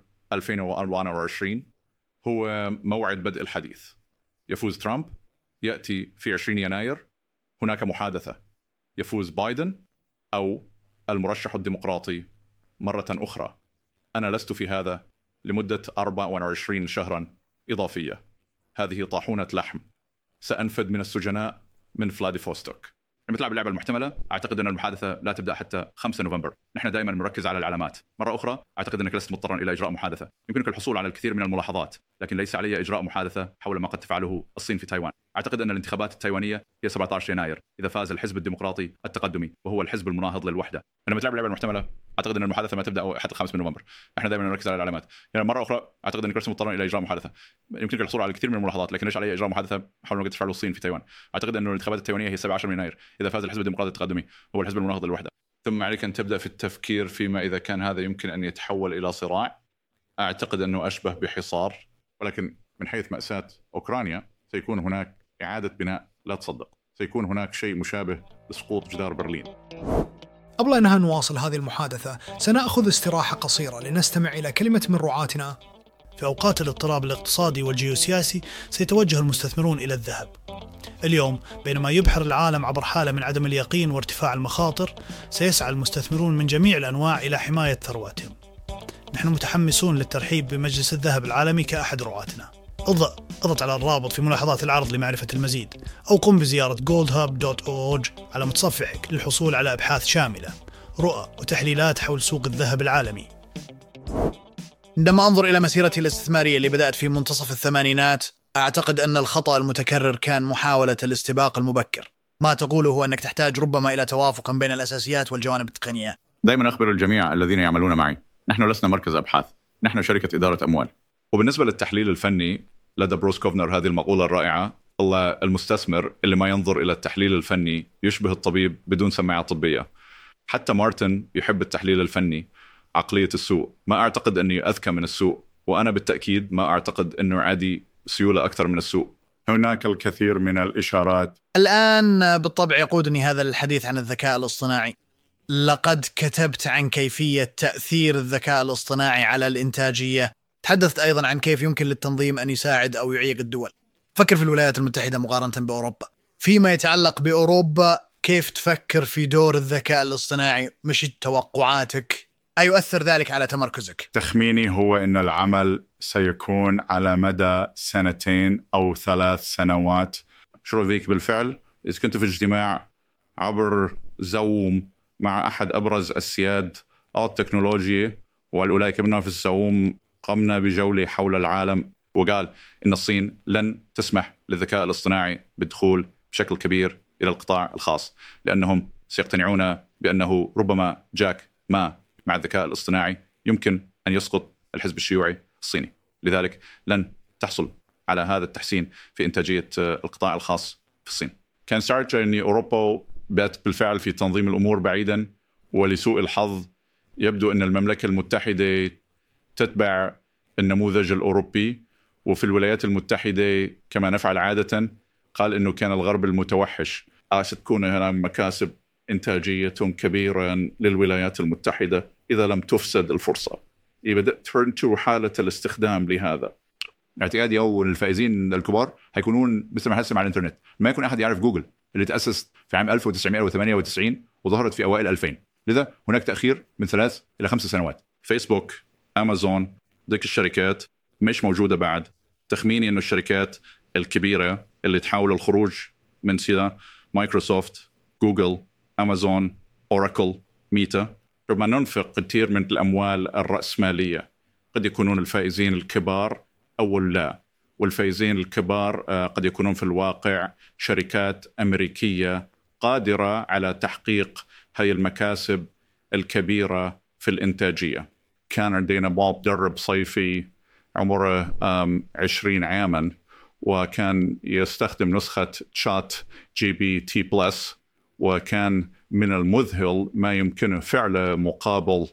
2024 هو موعد بدء الحديث. يفوز ترامب، يأتي في 20 يناير هناك محادثة. يفوز بايدن أو المرشح الديمقراطي مرة أخرى. أنا لست في هذا لمدة 24 شهرا إضافية. هذه طاحونة لحم. سأنفذ من السجناء من فلاديفوستوك. لما تلعب اللعبة المحتملة أعتقد أن المحادثة لا تبدأ حتى 5 نوفمبر. نحن دائما نركز على العلامات. مرة أخرى أعتقد أنك لست مضطرا إلى إجراء محادثة. يمكنك الحصول على الكثير من الملاحظات، لكن ليس علي إجراء محادثة حول ما قد تفعله الصين في تايوان. أعتقد أن الانتخابات التايوانية هي 17 يناير إذا فاز الحزب الديمقراطي التقدمي وهو الحزب المناهض للوحدة. لما تلعب اللعبة المحتملة أعتقد أن المحادثة ما تبدأ حتى 5 نوفمبر. نحن دائما نركز على العلامات. يعني مرة أخرى أعتقد أنك لست مضطرا إلى إجراء محادثة. يمكنك الحصول على الكثير من الملاحظات، لكن ليس علي إجراء محادثة حول ما قد تفعله الصين في تايوان. أعتقد أن الانتخابات التايوانية هي 17 يناير إذا فاز الحزب الديمقراطي التقدمي هو الحزب المناهض للوحدة. ثم عليك أن تبدأ في التفكير فيما إذا كان هذا يمكن أن يتحول إلى صراع. أعتقد أنه أشبه بحصار، ولكن من حيث مأساة أوكرانيا سيكون هناك إعادة بناء لا تصدق. سيكون هناك شيء مشابه لسقوط جدار برلين. قبل أن نواصل هذه المحادثة سنأخذ استراحة قصيرة لنستمع إلى كلمة من رعاتنا. في أوقات الاضطراب الاقتصادي والجيوسياسي سيتوجه المستثمرون إلى الذهب. اليوم بينما يبحر العالم عبر حالة من عدم اليقين وارتفاع المخاطر، سيسعى المستثمرون من جميع الأنواع إلى حماية ثرواتهم. نحن متحمسون للترحيب بمجلس الذهب العالمي كأحد رعاتنا. اضغط على الرابط في ملاحظات العرض لمعرفة المزيد، أو قم بزيارة goldhub.org على متصفحك للحصول على أبحاث شاملة، رؤى وتحليلات حول سوق الذهب العالمي. عندما أنظر إلى مسيرتي الاستثمارية اللي بدأت في منتصف الثمانينات، أعتقد أن الخطأ المتكرر كان محاولة الاستباق المبكر. ما تقوله هو أنك تحتاج ربما إلى توافق بين الأساسيات والجوانب التقنية. دائما أخبر الجميع الذين يعملون معي، نحن لسنا مركز أبحاث، نحن شركة إدارة أموال. وبالنسبة للتحليل الفني لدى بروس كوفنر هذه المقولة الرائعة: المستثمر اللي ما ينظر إلى التحليل الفني يشبه الطبيب بدون سماعة طبية. حتى مارتن يحب التحليل الفني، عقلية السوق. ما أعتقد أني أذكى من السوق، وأنا بالتأكيد ما أعتقد أنه عادي سيولة أكثر من السوق. هناك الكثير من الإشارات. الآن بالطبع يقودني هذا الحديث عن الذكاء الاصطناعي. لقد كتبت عن كيفية تأثير الذكاء الاصطناعي على الإنتاجية. تحدثت أيضا عن كيف يمكن للتنظيم أن يساعد أو يعيق الدول. فكر في الولايات المتحدة مقارنة بأوروبا. فيما يتعلق بأوروبا، كيف تفكر في دور الذكاء الاصطناعي؟ مش توقعاتك؟ أيؤثر ذلك على تمركزك؟ تخميني هو أن العمل سيكون على مدى 2 أو 3 سنوات. شو رأيك بالفعل إذا كنت في اجتماع عبر زوم مع أحد أبرز السياد التكنولوجيا، والأولئك منا في الزوم قمنا بجولة حول العالم، وقال إن الصين لن تسمح للذكاء الاصطناعي بالدخول بشكل كبير إلى القطاع الخاص، لأنهم سيقتنعون بأنه ربما جاك ما مع الذكاء الاصطناعي يمكن أن يسقط الحزب الشيوعي الصيني. لذلك لن تحصل على هذا التحسين في إنتاجية القطاع الخاص في الصين. كان سارتر أن أوروبا بات بالفعل في تنظيم الأمور بعيدا، ولسوء الحظ يبدو أن المملكة المتحدة تتبع النموذج الأوروبي، وفي الولايات المتحدة كما نفعل عادة قال أنه كان الغرب المتوحش. ستكون هنا مكاسب إنتاجية كبيرة للولايات المتحدة إذا لم تفسد الفرصة. بدأت ترنتو حالة الاستخدام لهذا. اعتقادي أول الفائزين الكبار هيكونون مثل ما هسمع على الإنترنت. ما يكون أحد يعرف جوجل اللي تأسس في عام 1998 وظهرت في أوائل 2000. لذا هناك تأخير من 3 إلى 5 سنوات. فيسبوك، أمازون، ذيك الشركات مش موجودة بعد. تخميني أنه الشركات الكبيرة اللي تحاول الخروج من سيدا: مايكروسوفت، جوجل، أمازون، أوراكل، ميتا، ربما ننفق كثير من الأموال الرأسمالية. قد يكونون الفائزين الكبار أو لا، والفائزين الكبار قد يكونون في الواقع شركات أمريكية قادرة على تحقيق هاي المكاسب الكبيرة في الإنتاجية. كان عندنا بوب درب صيفي عمره 20 عاما، وكان يستخدم نسخة شات GPT بلس، وكان من المذهل ما يمكنه فعله مقابل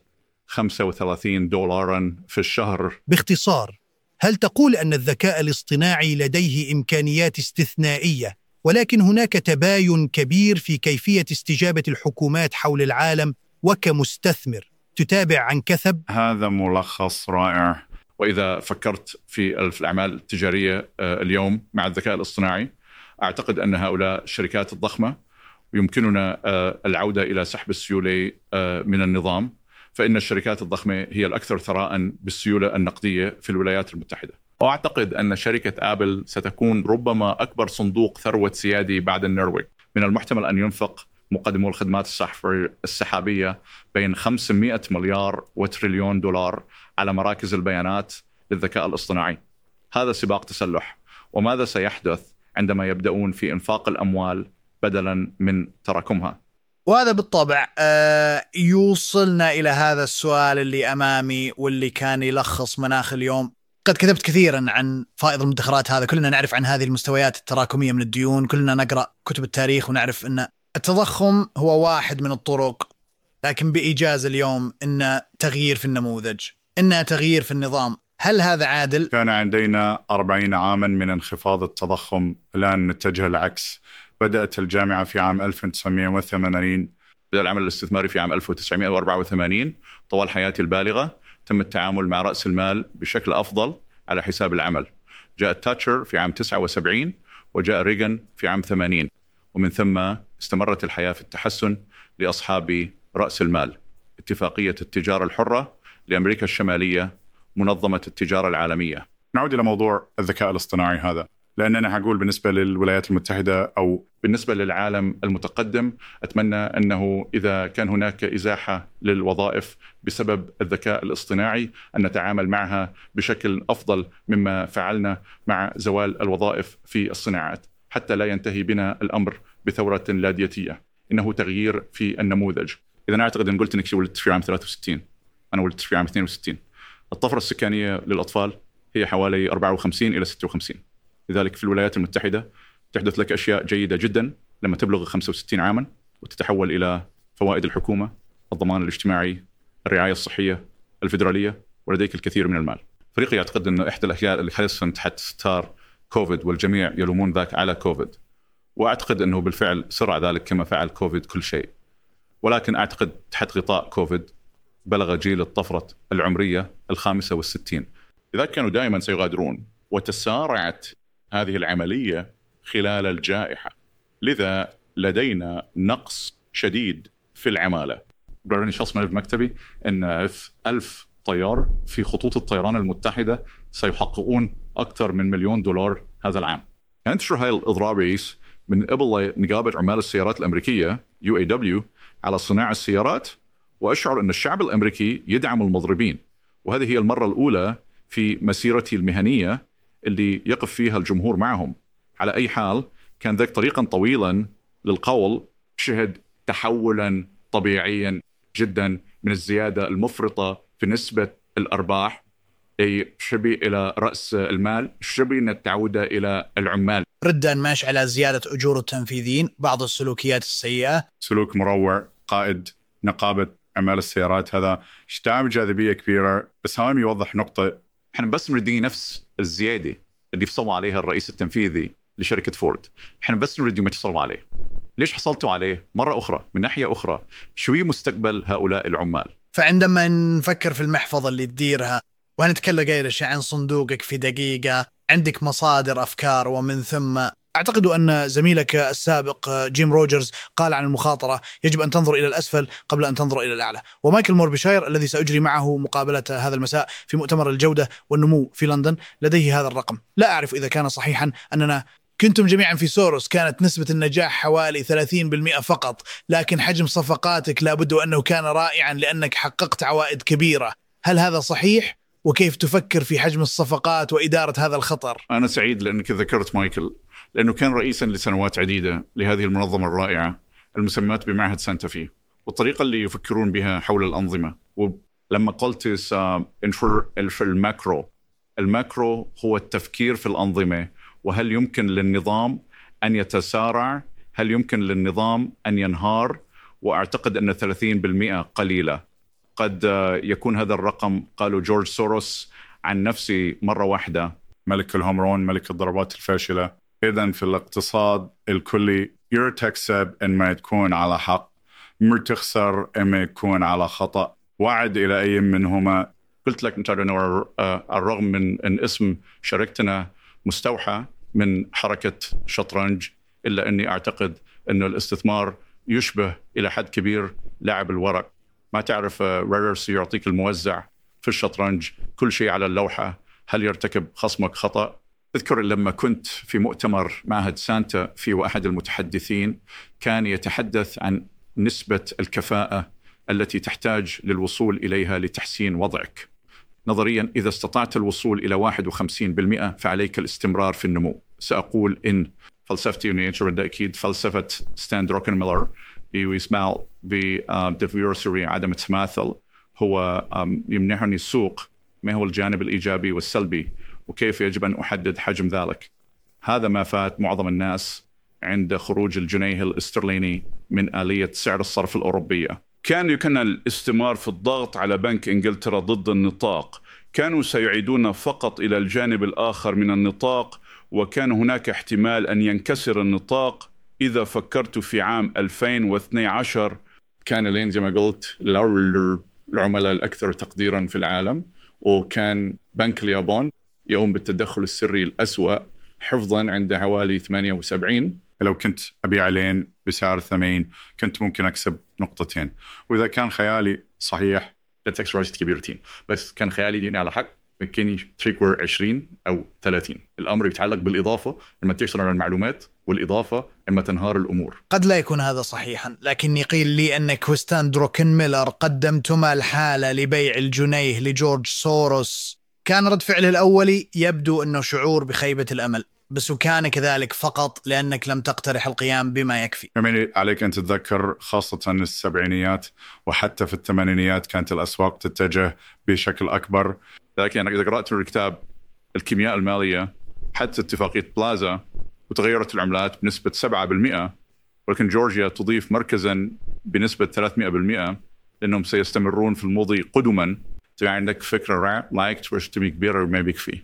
$35 في الشهر. باختصار، هل تقول أن الذكاء الاصطناعي لديه إمكانيات استثنائية، ولكن هناك تباين كبير في كيفية استجابة الحكومات حول العالم وكمستثمر تتابع عن كثب؟ هذا ملخص رائع. وإذا فكرت في الأعمال التجارية اليوم مع الذكاء الاصطناعي، أعتقد أن هؤلاء الشركات الضخمة يمكننا العودة إلى سحب السيولة من النظام، فإن الشركات الضخمة هي الأكثر ثراء بالسيولة النقدية في الولايات المتحدة. وأعتقد أن شركة آبل ستكون ربما أكبر صندوق ثروة سيادي بعد النرويج. من المحتمل أن ينفق مقدمو الخدمات السحابية بين 500 مليار وتريليون دولار على مراكز البيانات للذكاء الاصطناعي. هذا سباق تسلح. وماذا سيحدث عندما يبدأون في إنفاق الأموال بدلا من تراكمها؟ وهذا بالطبع يوصلنا إلى هذا السؤال اللي أمامي واللي كان يلخص مناخ اليوم. قد كتبت كثيرا عن فائض المدخرات. هذا كلنا نعرف عن هذه المستويات التراكمية من الديون، كلنا نقرأ كتب التاريخ ونعرف أن التضخم هو واحد من الطرق، لكن بإيجاز اليوم إن تغيير في النموذج، إن تغيير في النظام. هل هذا عادل؟ كان عندنا 40 عاما من انخفاض التضخم، الآن نتجه العكس. بدأت الجامعة في عام 1980. بدأ العمل الاستثماري في عام 1984. طوال حياتي البالغة تم التعامل مع رأس المال بشكل أفضل على حساب العمل. جاء تاتشر في عام 79 وجاء ريغان في عام 80، ومن ثم استمرت الحياة في التحسن لأصحاب رأس المال. اتفاقية التجارة الحرة لأمريكا الشمالية، منظمة التجارة العالمية. نعود إلى موضوع الذكاء الاصطناعي هذا، لأن أنا هقول بالنسبة للولايات المتحدة أو بالنسبة للعالم المتقدم، أتمنى أنه إذا كان هناك إزاحة للوظائف بسبب الذكاء الاصطناعي أن نتعامل معها بشكل أفضل مما فعلنا مع زوال الوظائف في الصناعات، حتى لا ينتهي بنا الأمر بثورة لاديتية. إنه تغيير في النموذج. إذا أنا أعتقد أن قلت أنك ولدت في عام 63، أنا ولدت في عام 62. الطفرة السكانية للأطفال هي حوالي 54 إلى 56. لذلك في الولايات المتحدة تحدث لك أشياء جيدة جدا لما تبلغ 65 عاما وتتحول إلى فوائد الحكومة، الضمان الاجتماعي، الرعاية الصحية الفيدرالية، ولديك الكثير من المال. فريقي يعتقد أن إحدى الأشياء اللي حدثت تحت ستار كوفيد، والجميع يلومون ذاك على كوفيد، وأعتقد أنه بالفعل سرع ذلك كما فعل كوفيد كل شيء. ولكن أعتقد تحت غطاء كوفيد بلغ جيل الطفرة العمرية 65. لذلك كانوا دائما سيغادرون، وتسارعت هذه العملية خلال الجائحة. لذا لدينا نقص شديد في العمالة. قررني شخص من مكتبي أن 1000 طيار في خطوط الطيران المتحدة سيحققون أكثر من $1,000,000 هذا العام. انتشر هاي الإضرابيس من قبل نقابة عمال السيارات الأمريكية UAW على صناع السيارات، وأشعر أن الشعب الأمريكي يدعم المضربين. وهذه هي المرة الأولى في مسيرتي المهنية اللي يقف فيها الجمهور معهم. على أي حال كان ذاك طريقا طويلا للقول شهد تحولا طبيعيا جدا من الزيادة المفرطة في نسبة الأرباح، أي شبه إلى رأس المال، شبه أن التعود إلى العمال. ردا ماشي على زيادة أجور التنفيذيين، بعض السلوكيات السيئة، سلوك مروع. قائد نقابة عمال السيارات هذا اشتعل جاذبية كبيرة، بس هاي يوضح نقطة. احنا بس نريد نفس الزيادة اللي فصلوا عليها الرئيس التنفيذي لشركة فورد، احنا بس نريد ما تحصلوا عليه. ليش حصلتوا عليه مرة أخرى من ناحية أخرى؟ شوي مستقبل هؤلاء العمال. فعندما نفكر في المحفظة اللي تديرها، وهنتكلم غير شيء عن صندوقك في دقيقة، عندك مصادر أفكار، ومن ثم أعتقد أن زميلك السابق جيم روجرز قال عن المخاطرة يجب أن تنظر إلى الأسفل قبل أن تنظر إلى الأعلى. ومايكل موربيشاير الذي سأجري معه مقابلة هذا المساء في مؤتمر الجودة والنمو في لندن لديه هذا الرقم. لا أعرف إذا كان صحيحا أننا كنتم جميعا في سوروس كانت نسبة النجاح حوالي 30% فقط، لكن حجم صفقاتك لابد أنه كان رائعا لأنك حققت عوائد كبيرة. هل هذا صحيح؟ وكيف تفكر في حجم الصفقات وإدارة هذا الخطر؟ أنا سعيد لأنك ذكرت مايكل، لأنه كان رئيسا لسنوات عديدة لهذه المنظمة الرائعة المسماة بمعهد سانتا في، والطريقة اللي يفكرون بها حول الأنظمة. ولما قلت في الماكرو هو التفكير في الأنظمة، وهل يمكن للنظام أن يتسارع، هل يمكن للنظام أن ينهار. وأعتقد أن 30% قليلة. قد يكون هذا الرقم قالوا جورج سوروس عن نفسي مرة واحدة ملك الهومرون، ملك الضربات الفاشلة. إذن في الاقتصاد الكلي يرتكسب إن ما تكون على حق، مرتخسر إما يكون على خطأ. وعد إلى أي منهما. قلت لك نتعرض أنه الرغم من أن اسم شركتنا مستوحى من حركة شطرنج، إلا أني أعتقد أن الاستثمار يشبه إلى حد كبير لعب الورق. ما تعرف ريرس يعطيك الموزع في الشطرنج كل شيء على اللوحة، هل يرتكب خصمك خطأ؟ أذكر لما كنت في مؤتمر معهد سانتا في واحد المتحدثين كان يتحدث عن نسبة الكفاءة التي تحتاج للوصول إليها لتحسين وضعك. نظريا إذا استطعت الوصول إلى 51% فعليك الاستمرار في النمو. سأقول إن فلسفتي أكيد فلسفة ستان دروكن ميلر ويسمع بديفيورسري عدم التماثل، هو يمنحني السوق ما هو الجانب الإيجابي والسلبي وكيف يجب أن أحدد حجم ذلك. هذا ما فات معظم الناس عند خروج الجنيه الاسترليني من آلية سعر الصرف الأوروبية. كان يمكن الاستمرار في الضغط على بنك إنجلترا ضد النطاق، كانوا سيعيدون فقط إلى الجانب الآخر من النطاق، وكان هناك احتمال أن ينكسر النطاق إذا فكرت في عام 2012 كان لين زي ما قلت العملاء الأكثر تقديرا في العالم، وكان بنك اليابان يقوم بالتدخل السري الأسوأ حفظا عند حوالي 78. لو كنت أبيع لين بسعر 80 كنت ممكن أكسب نقطتين. وإذا كان خيالي صحيح لا تكسر كبيرتين، بس كان خيالي ديني على حق ممكن تريكور 20 أو 30. الأمر يتعلق بالإضافة لما تشتغل على المعلومات، والإضافة لما تنهار الأمور. قد لا يكون هذا صحيحا، لكني قيل لي أنك وستان دروكنميلر قدمتما الحالة لبيع الجنيه لجورج سوروس. كان رد فعله الأولي يبدو أنه شعور بخيبة الأمل، بس وكان كذلك فقط لأنك لم تقترح القيام بما يكفي. يعني عليك أن تتذكر خاصة السبعينيات وحتى في الثمانينيات كانت الأسواق تتجه بشكل أكبر. لكن إذا قرأت الكتاب الكيمياء المالية حتى اتفاقية بلازا وتغيرت العملات بنسبة 7%، ولكن جورجيا تضيف مركزا بنسبة 300% لأنهم سيستمرون في الماضي قدما. يعني عندك فكرة لايكت وش تبي كبيرة وما بيكفي.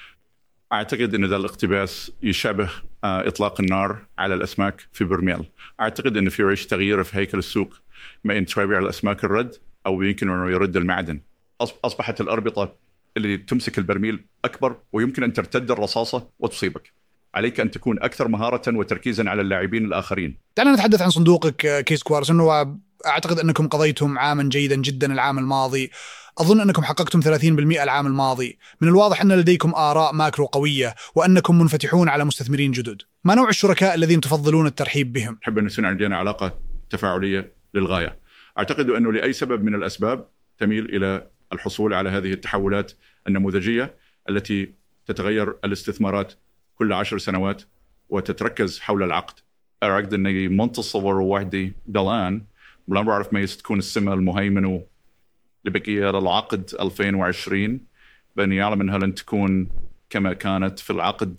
أعتقد أن ذا الاقتباس يشابه إطلاق النار على الأسماك في برميل. أعتقد أن في ريش تغيير في هيكل السوق، ما إن تبيع الأسماك الرد أو يمكن أنه يرد المعدن. أصبحت الأربطة اللي تمسك البرميل أكبر، ويمكن أن ترتد الرصاصة وتصيبك. عليك أن تكون أكثر مهارة وتركيزا على اللاعبين الآخرين. دعنا نتحدث عن صندوقك كيس كوارتز. أنه أعتقد أنكم قضيتم عاما جيدا جدا العام الماضي، أظن أنكم حققتم 30% العام الماضي. من الواضح أن لديكم آراء ماكرو قوية وأنكم منفتحون على مستثمرين جدد. ما نوع الشركاء الذين تفضلون الترحيب بهم؟ أحب أن يكون عندنا علاقة تفاعلية للغاية. أعتقد أنه لأي سبب من الأسباب تميل إلى الحصول على هذه التحولات النموذجية التي تتغير الاستثمارات كل 10 سنوات وتتركز حول العقد. أعتقد أني منتصور وحدي الآن لا بعرف ما تكون السمة المهيمنة لبقية العقد 2020، بأني أعلم أنها لن تكون كما كانت في العقد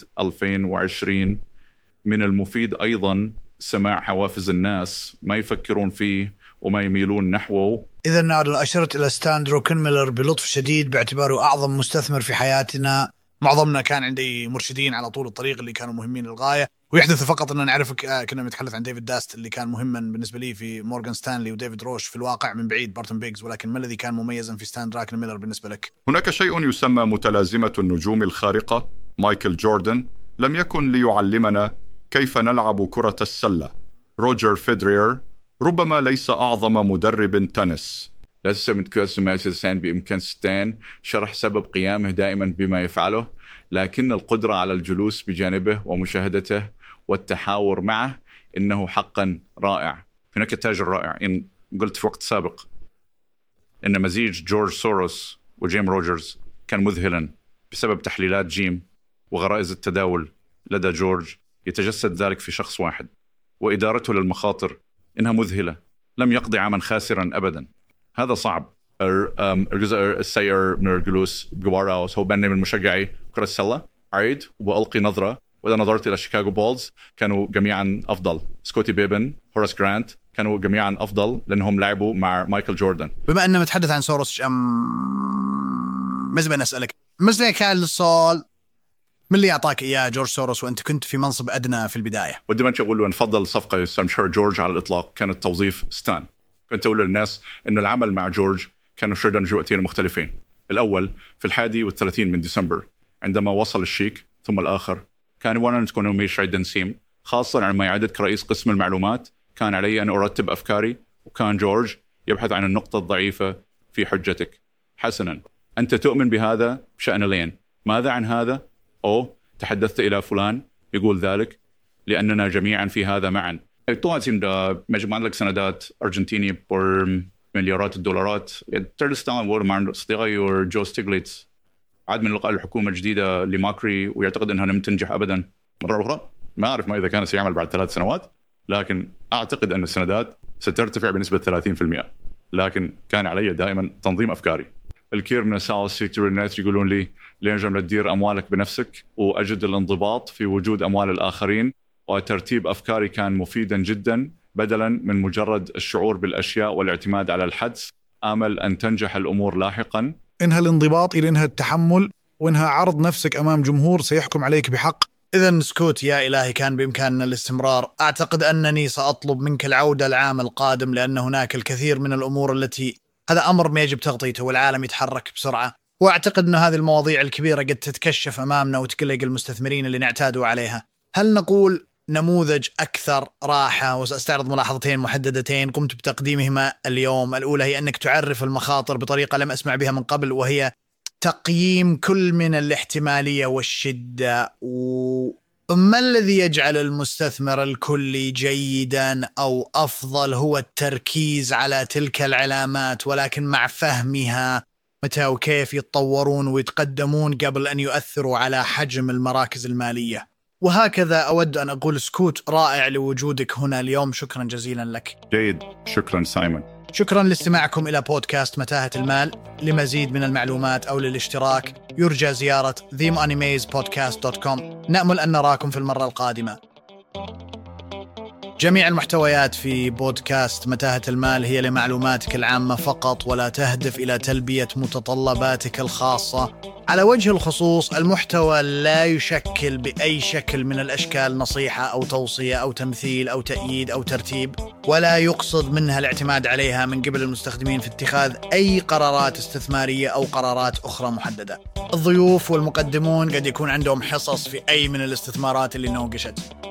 2020. من المفيد أيضا سماع حوافز الناس ما يفكرون فيه وما يميلون نحوه. إذن أشرت إلى ستان دروكنميلر بلطف شديد باعتباره أعظم مستثمر في حياتنا. معظمنا كان عندي مرشدين على طول الطريق اللي كانوا مهمين للغاية، ويحدث فقط أن نعرفك. كنا نتحدث عن ديفيد داست اللي كان مهما بالنسبة لي في مورغان ستانلي، وديفيد روش في الواقع من بعيد بارتون بيجز، ولكن ما الذي كان مميزا في ستان دروكنميلر بالنسبة لك؟ هناك شيء يسمى متلازمة النجوم الخارقة. مايكل جوردن لم يكن ليعلمنا كيف نلعب كرة السلة. روجر فيدرير ربما ليس أعظم مدرب تنس. لسه متكاسم ماسسان بإمكان ستان شرح سبب قيامه دائما بما يفعله، لكن القدرة على الجلوس بجانبه ومشاهدته والتحاور معه إنه حقا رائع. هناك تاجر رائع. إن قلت في وقت سابق إن مزيج جورج سوروس وجيم روجرز كان مذهلا بسبب تحليلات جيم وغرائز التداول لدى جورج، يتجسد ذلك في شخص واحد، وإدارته للمخاطر إنها مذهلة. لم يقضي عاما خاسرا أبدا. هذا صعب. الجزء السير من الجلوس بجواراوس هو بني من مشجعي كرة السلة. عيد وألقي نظرة، وإذا نظرت إلى شيكاغو بولز كانوا جميعا أفضل. سكوتي بيبن، هوراس جرانت كانوا جميعا أفضل لأنهم لعبوا مع مايكل جوردن. بما أننا نتحدث عن سوروس، مزبن أسألك مثل كان السؤال من اللي أعطاك إياه جورج سوروس وأنت كنت في منصب أدنى في البداية؟ ودي ما أقول له نفضل صفقة يستمشر جورج على الإطلاق كانت توظيف ستان. كنت أقول للناس إنه العمل مع جورج كانوا شردن جوتين مختلفين. الأول في 31 من ديسمبر عندما وصل الشيك، ثم الآخر كان وانا تكونوا ميش عيد نسيم، خاصة عندما يعدد كرئيس قسم المعلومات كان علي أن أرتب أفكاري، وكان جورج يبحث عن النقطة الضعيفة في حجتك. حسنا، أنت تؤمن بهذا بشأن لين، ماذا عن هذا؟ أو تحدثت إلى فلان يقول ذلك، لأننا جميعا في هذا معا. تواتين دا مجموعة لك سندات أرجنتيني بور مليارات الدولارات. ترلستان وور مع أصدقائي وجو ستيغليتس عاد من لقاء الحكومة الجديدة لماكري، ويعتقد أنها لم تنجح أبدا. مرة أخرى ما أعرف ما إذا كان سيعمل بعد 3 سنوات، لكن أعتقد أن السندات سترتفع بنسبة 30%. لكن كان علي دائما تنظيم أفكاري. الكثير من الناس يقولون لي لينجم تدير أموالك بنفسك، وأجد الانضباط في وجود أموال الآخرين، وترتيب أفكاري كان مفيدا جدا بدلا من مجرد الشعور بالأشياء والاعتماد على الحدس. آمل أن تنجح الأمور لاحقا. إنها الانضباط إلى إنها التحمل، وإنها عرض نفسك أمام جمهور سيحكم عليك بحق إذن سكوت يا إلهي كان بإمكاننا الاستمرار. أعتقد أنني سأطلب منك العودة العام القادم، لأن هناك الكثير من الأمور التي هذا أمر ما يجب تغطيته، والعالم يتحرك بسرعة. وأعتقد أن هذه المواضيع الكبيرة قد تتكشف أمامنا وتقلق المستثمرين اللي نعتادوا عليها. هل نقول نموذج أكثر راحة؟ وسأستعرض ملاحظتين محددتين قمت بتقديمهما اليوم. الأولى هي أنك تعرف المخاطر بطريقة لم أسمع بها من قبل، وهي تقييم كل من الاحتمالية والشدة. وما الذي يجعل المستثمر الكلي جيدا أو أفضل هو التركيز على تلك العلامات، ولكن مع فهمها متى وكيف يتطورون ويتقدمون قبل أن يؤثروا على حجم المراكز المالية. وهكذا أود أن أقول سكوت رائع لوجودك هنا اليوم، شكرا جزيلا لك. جيد، شكرا سايمون. شكرا لاستماعكم إلى بودكاست متاهة المال. لمزيد من المعلومات أو للاشتراك يرجى زيارة themoneymayspodcast.com. نأمل أن نراكم في المرة القادمة. جميع المحتويات في بودكاست متاهة المال هي لمعلوماتك العامة فقط، ولا تهدف إلى تلبية متطلباتك الخاصة. على وجه الخصوص، المحتوى لا يشكل بأي شكل من الأشكال نصيحة أو توصية أو تمثيل أو تأييد أو ترتيب، ولا يقصد منها الاعتماد عليها من قبل المستخدمين في اتخاذ أي قرارات استثمارية أو قرارات أخرى محددة. الضيوف والمقدمون قد يكون عندهم حصص في أي من الاستثمارات اللي نوقشت.